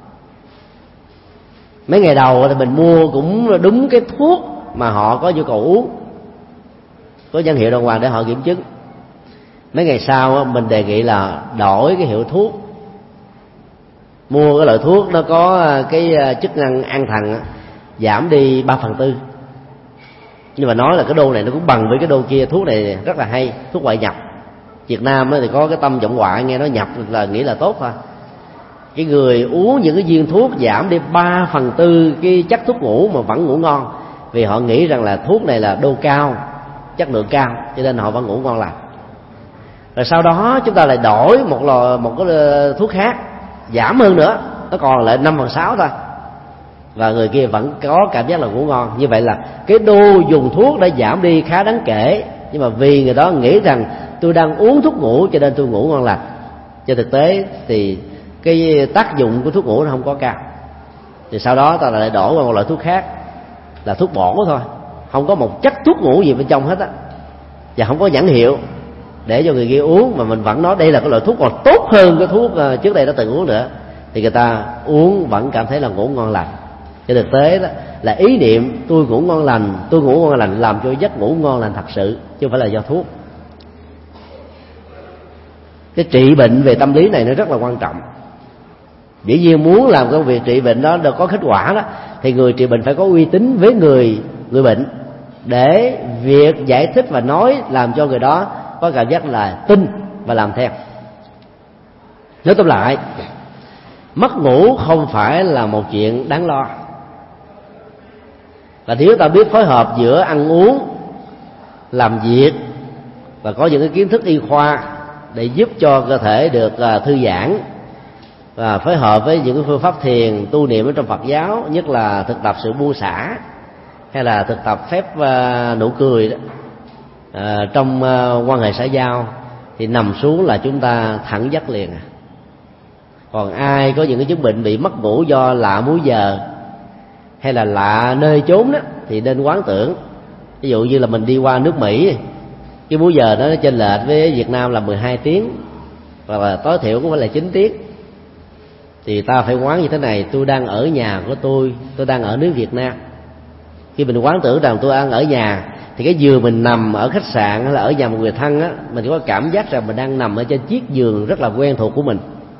Mấy ngày đầu thì mình mua cũng đúng cái thuốc mà họ có nhu cầu uống, có nhãn hiệu đàng hoàng để họ kiểm chứng. Mấy ngày sau mình đề nghị là đổi cái hiệu thuốc, mua cái loại thuốc nó có cái chức năng an thần giảm đi 3/4. Nhưng mà nói là cái đô này nó cũng bằng với cái đô kia, thuốc này rất là hay, thuốc ngoại nhập. Việt Nam thì có cái tâm vọng ngoại, nghe nói nhập là nghĩ là tốt thôi. Cái người uống những cái viên thuốc giảm đi 3/4 cái chất thuốc ngủ mà vẫn ngủ ngon, vì họ nghĩ rằng là thuốc này là đô cao, chất lượng cao, cho nên họ vẫn ngủ ngon lành. Rồi sau đó chúng ta lại đổi một cái thuốc khác giảm hơn nữa, nó còn lại 5/6 thôi, và người kia vẫn có cảm giác là ngủ ngon. Như vậy là cái đô dùng thuốc đã giảm đi khá đáng kể, nhưng mà vì người đó nghĩ rằng tôi đang uống thuốc ngủ cho nên tôi ngủ ngon lành. Trên thực tế thì cái tác dụng của thuốc ngủ nó không có cao. Thì sau đó ta lại đổi qua một loại thuốc khác là thuốc bổ thôi, không có một chất thuốc ngủ gì bên trong hết á, và không có nhãn hiệu để cho người kia uống, mà mình vẫn nói đây là cái loại thuốc còn tốt hơn cái thuốc trước đây đã từng uống nữa, thì người ta uống vẫn cảm thấy là ngủ ngon lành. Trên thực tế đó là ý niệm tôi ngủ ngon lành làm cho giấc ngủ ngon lành thật sự, chứ không phải là do thuốc. Cái trị bệnh về tâm lý này nó rất là quan trọng. Dĩ nhiên muốn làm công việc trị bệnh đó được có kết quả đó, thì người trị bệnh phải có uy tín với người bệnh, để việc giải thích và nói làm cho người đó có cảm giác là tin và làm theo. Nói tóm lại, mất ngủ không phải là một chuyện đáng lo. Và nếu ta biết phối hợp giữa ăn uống, làm việc và có những cái kiến thức y khoa để giúp cho cơ thể được thư giãn, và phối hợp với những cái phương pháp thiền tu niệm ở trong Phật giáo, nhất là thực tập sự buông xả, hay là thực tập phép nụ cười đó, trong quan hệ xã giao, thì nằm xuống là chúng ta thẳng giấc liền. Còn ai có những cái chứng bệnh bị mất ngủ do lạ múi giờ hay là lạ nơi chốn đó, thì nên quán tưởng. Ví dụ như là mình đi qua nước Mỹ, cái múi giờ đó nó chênh lệch với Việt Nam là 12 tiếng, hoặc là tối thiểu cũng phải là 9 tiếng, thì ta phải quán như thế này: tôi đang ở nhà của tôi đang ở nước Việt Nam. Khi mình quán tưởng rằng tôi đang ở nhà, thì cái giường mình nằm ở khách sạn hay là ở nhà một người thân á, mình có cảm giác rằng mình đang nằm ở trên chiếc giường rất là quen thuộc của mình,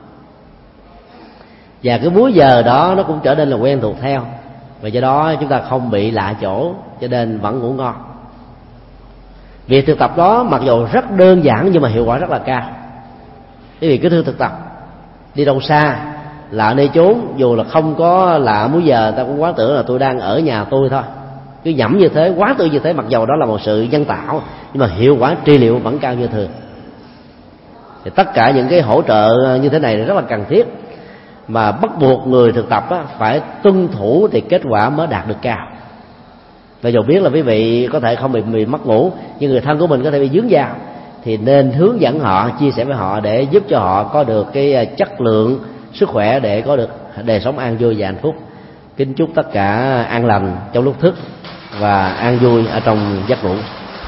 và cái múi giờ đó nó cũng trở nên là quen thuộc theo, và do đó chúng ta không bị lạ chỗ, cho nên vẫn ngủ ngon. Việc thực tập đó mặc dù rất đơn giản nhưng mà hiệu quả rất là cao. Quý vị cứ thử thực tập, đi đâu xa, lạ nơi chốn, dù là không có lạ múi giờ, ta cũng quán tưởng là tôi đang ở nhà tôi thôi. Cứ nhẩm như thế, quán tưởng như thế, mặc dầu đó là một sự nhân tạo, nhưng mà hiệu quả trị liệu vẫn cao như thường. Thì tất cả những cái hỗ trợ như thế này rất là cần thiết. mà bắt buộc người thực tập phải tuân thủ thì kết quả mới đạt được cao. Và dù biết là quý vị có thể không bị mất ngủ, nhưng người thân của mình có thể bị dướng vào, thì nên hướng dẫn họ, chia sẻ với họ để giúp cho họ có được cái chất lượng sức khỏe để có được đời sống an vui và hạnh phúc. Kính chúc tất cả an lành trong lúc thức và an vui ở trong giấc ngủ.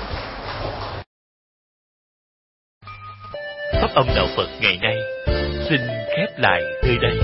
Pháp âm đạo Phật ngày nay xin khép lại nơi đây.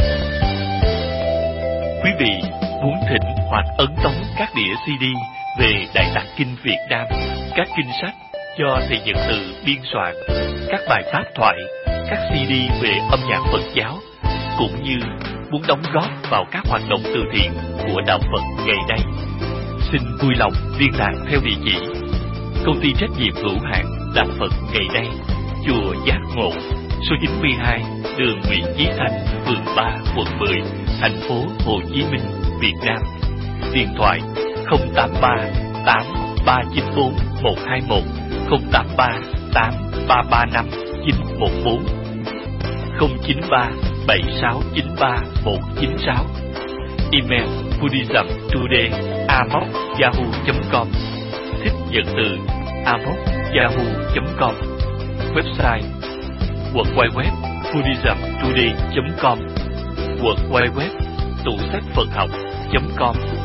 Quý vị muốn thỉnh hoặc ấn tống các đĩa CD về Đại Tạng Kinh Việt Nam, các kinh sách do thầy Nhật Từ biên soạn, các bài pháp thoại, các CD về âm nhạc Phật giáo, cũng như muốn đóng góp vào các hoạt động từ thiện của đạo Phật ngày nay, xin vui lòng liên lạc theo địa chỉ Công ty trách nhiệm hữu hạn Đạo Phật ngày nay, chùa Giác Ngộ, số 92, đường Nguyễn Chí Thanh, phường 3, quận 10, thành phố Hồ Chí Minh, Việt Nam. Điện thoại 083 8394 121, 083 8335 914, 093 7693 196. Email buddhismtoday@yahoo.com, thích Nhật Từ @yahoo.com. Website www.buddhismtoday.com, www.tủ sách Phật học.com.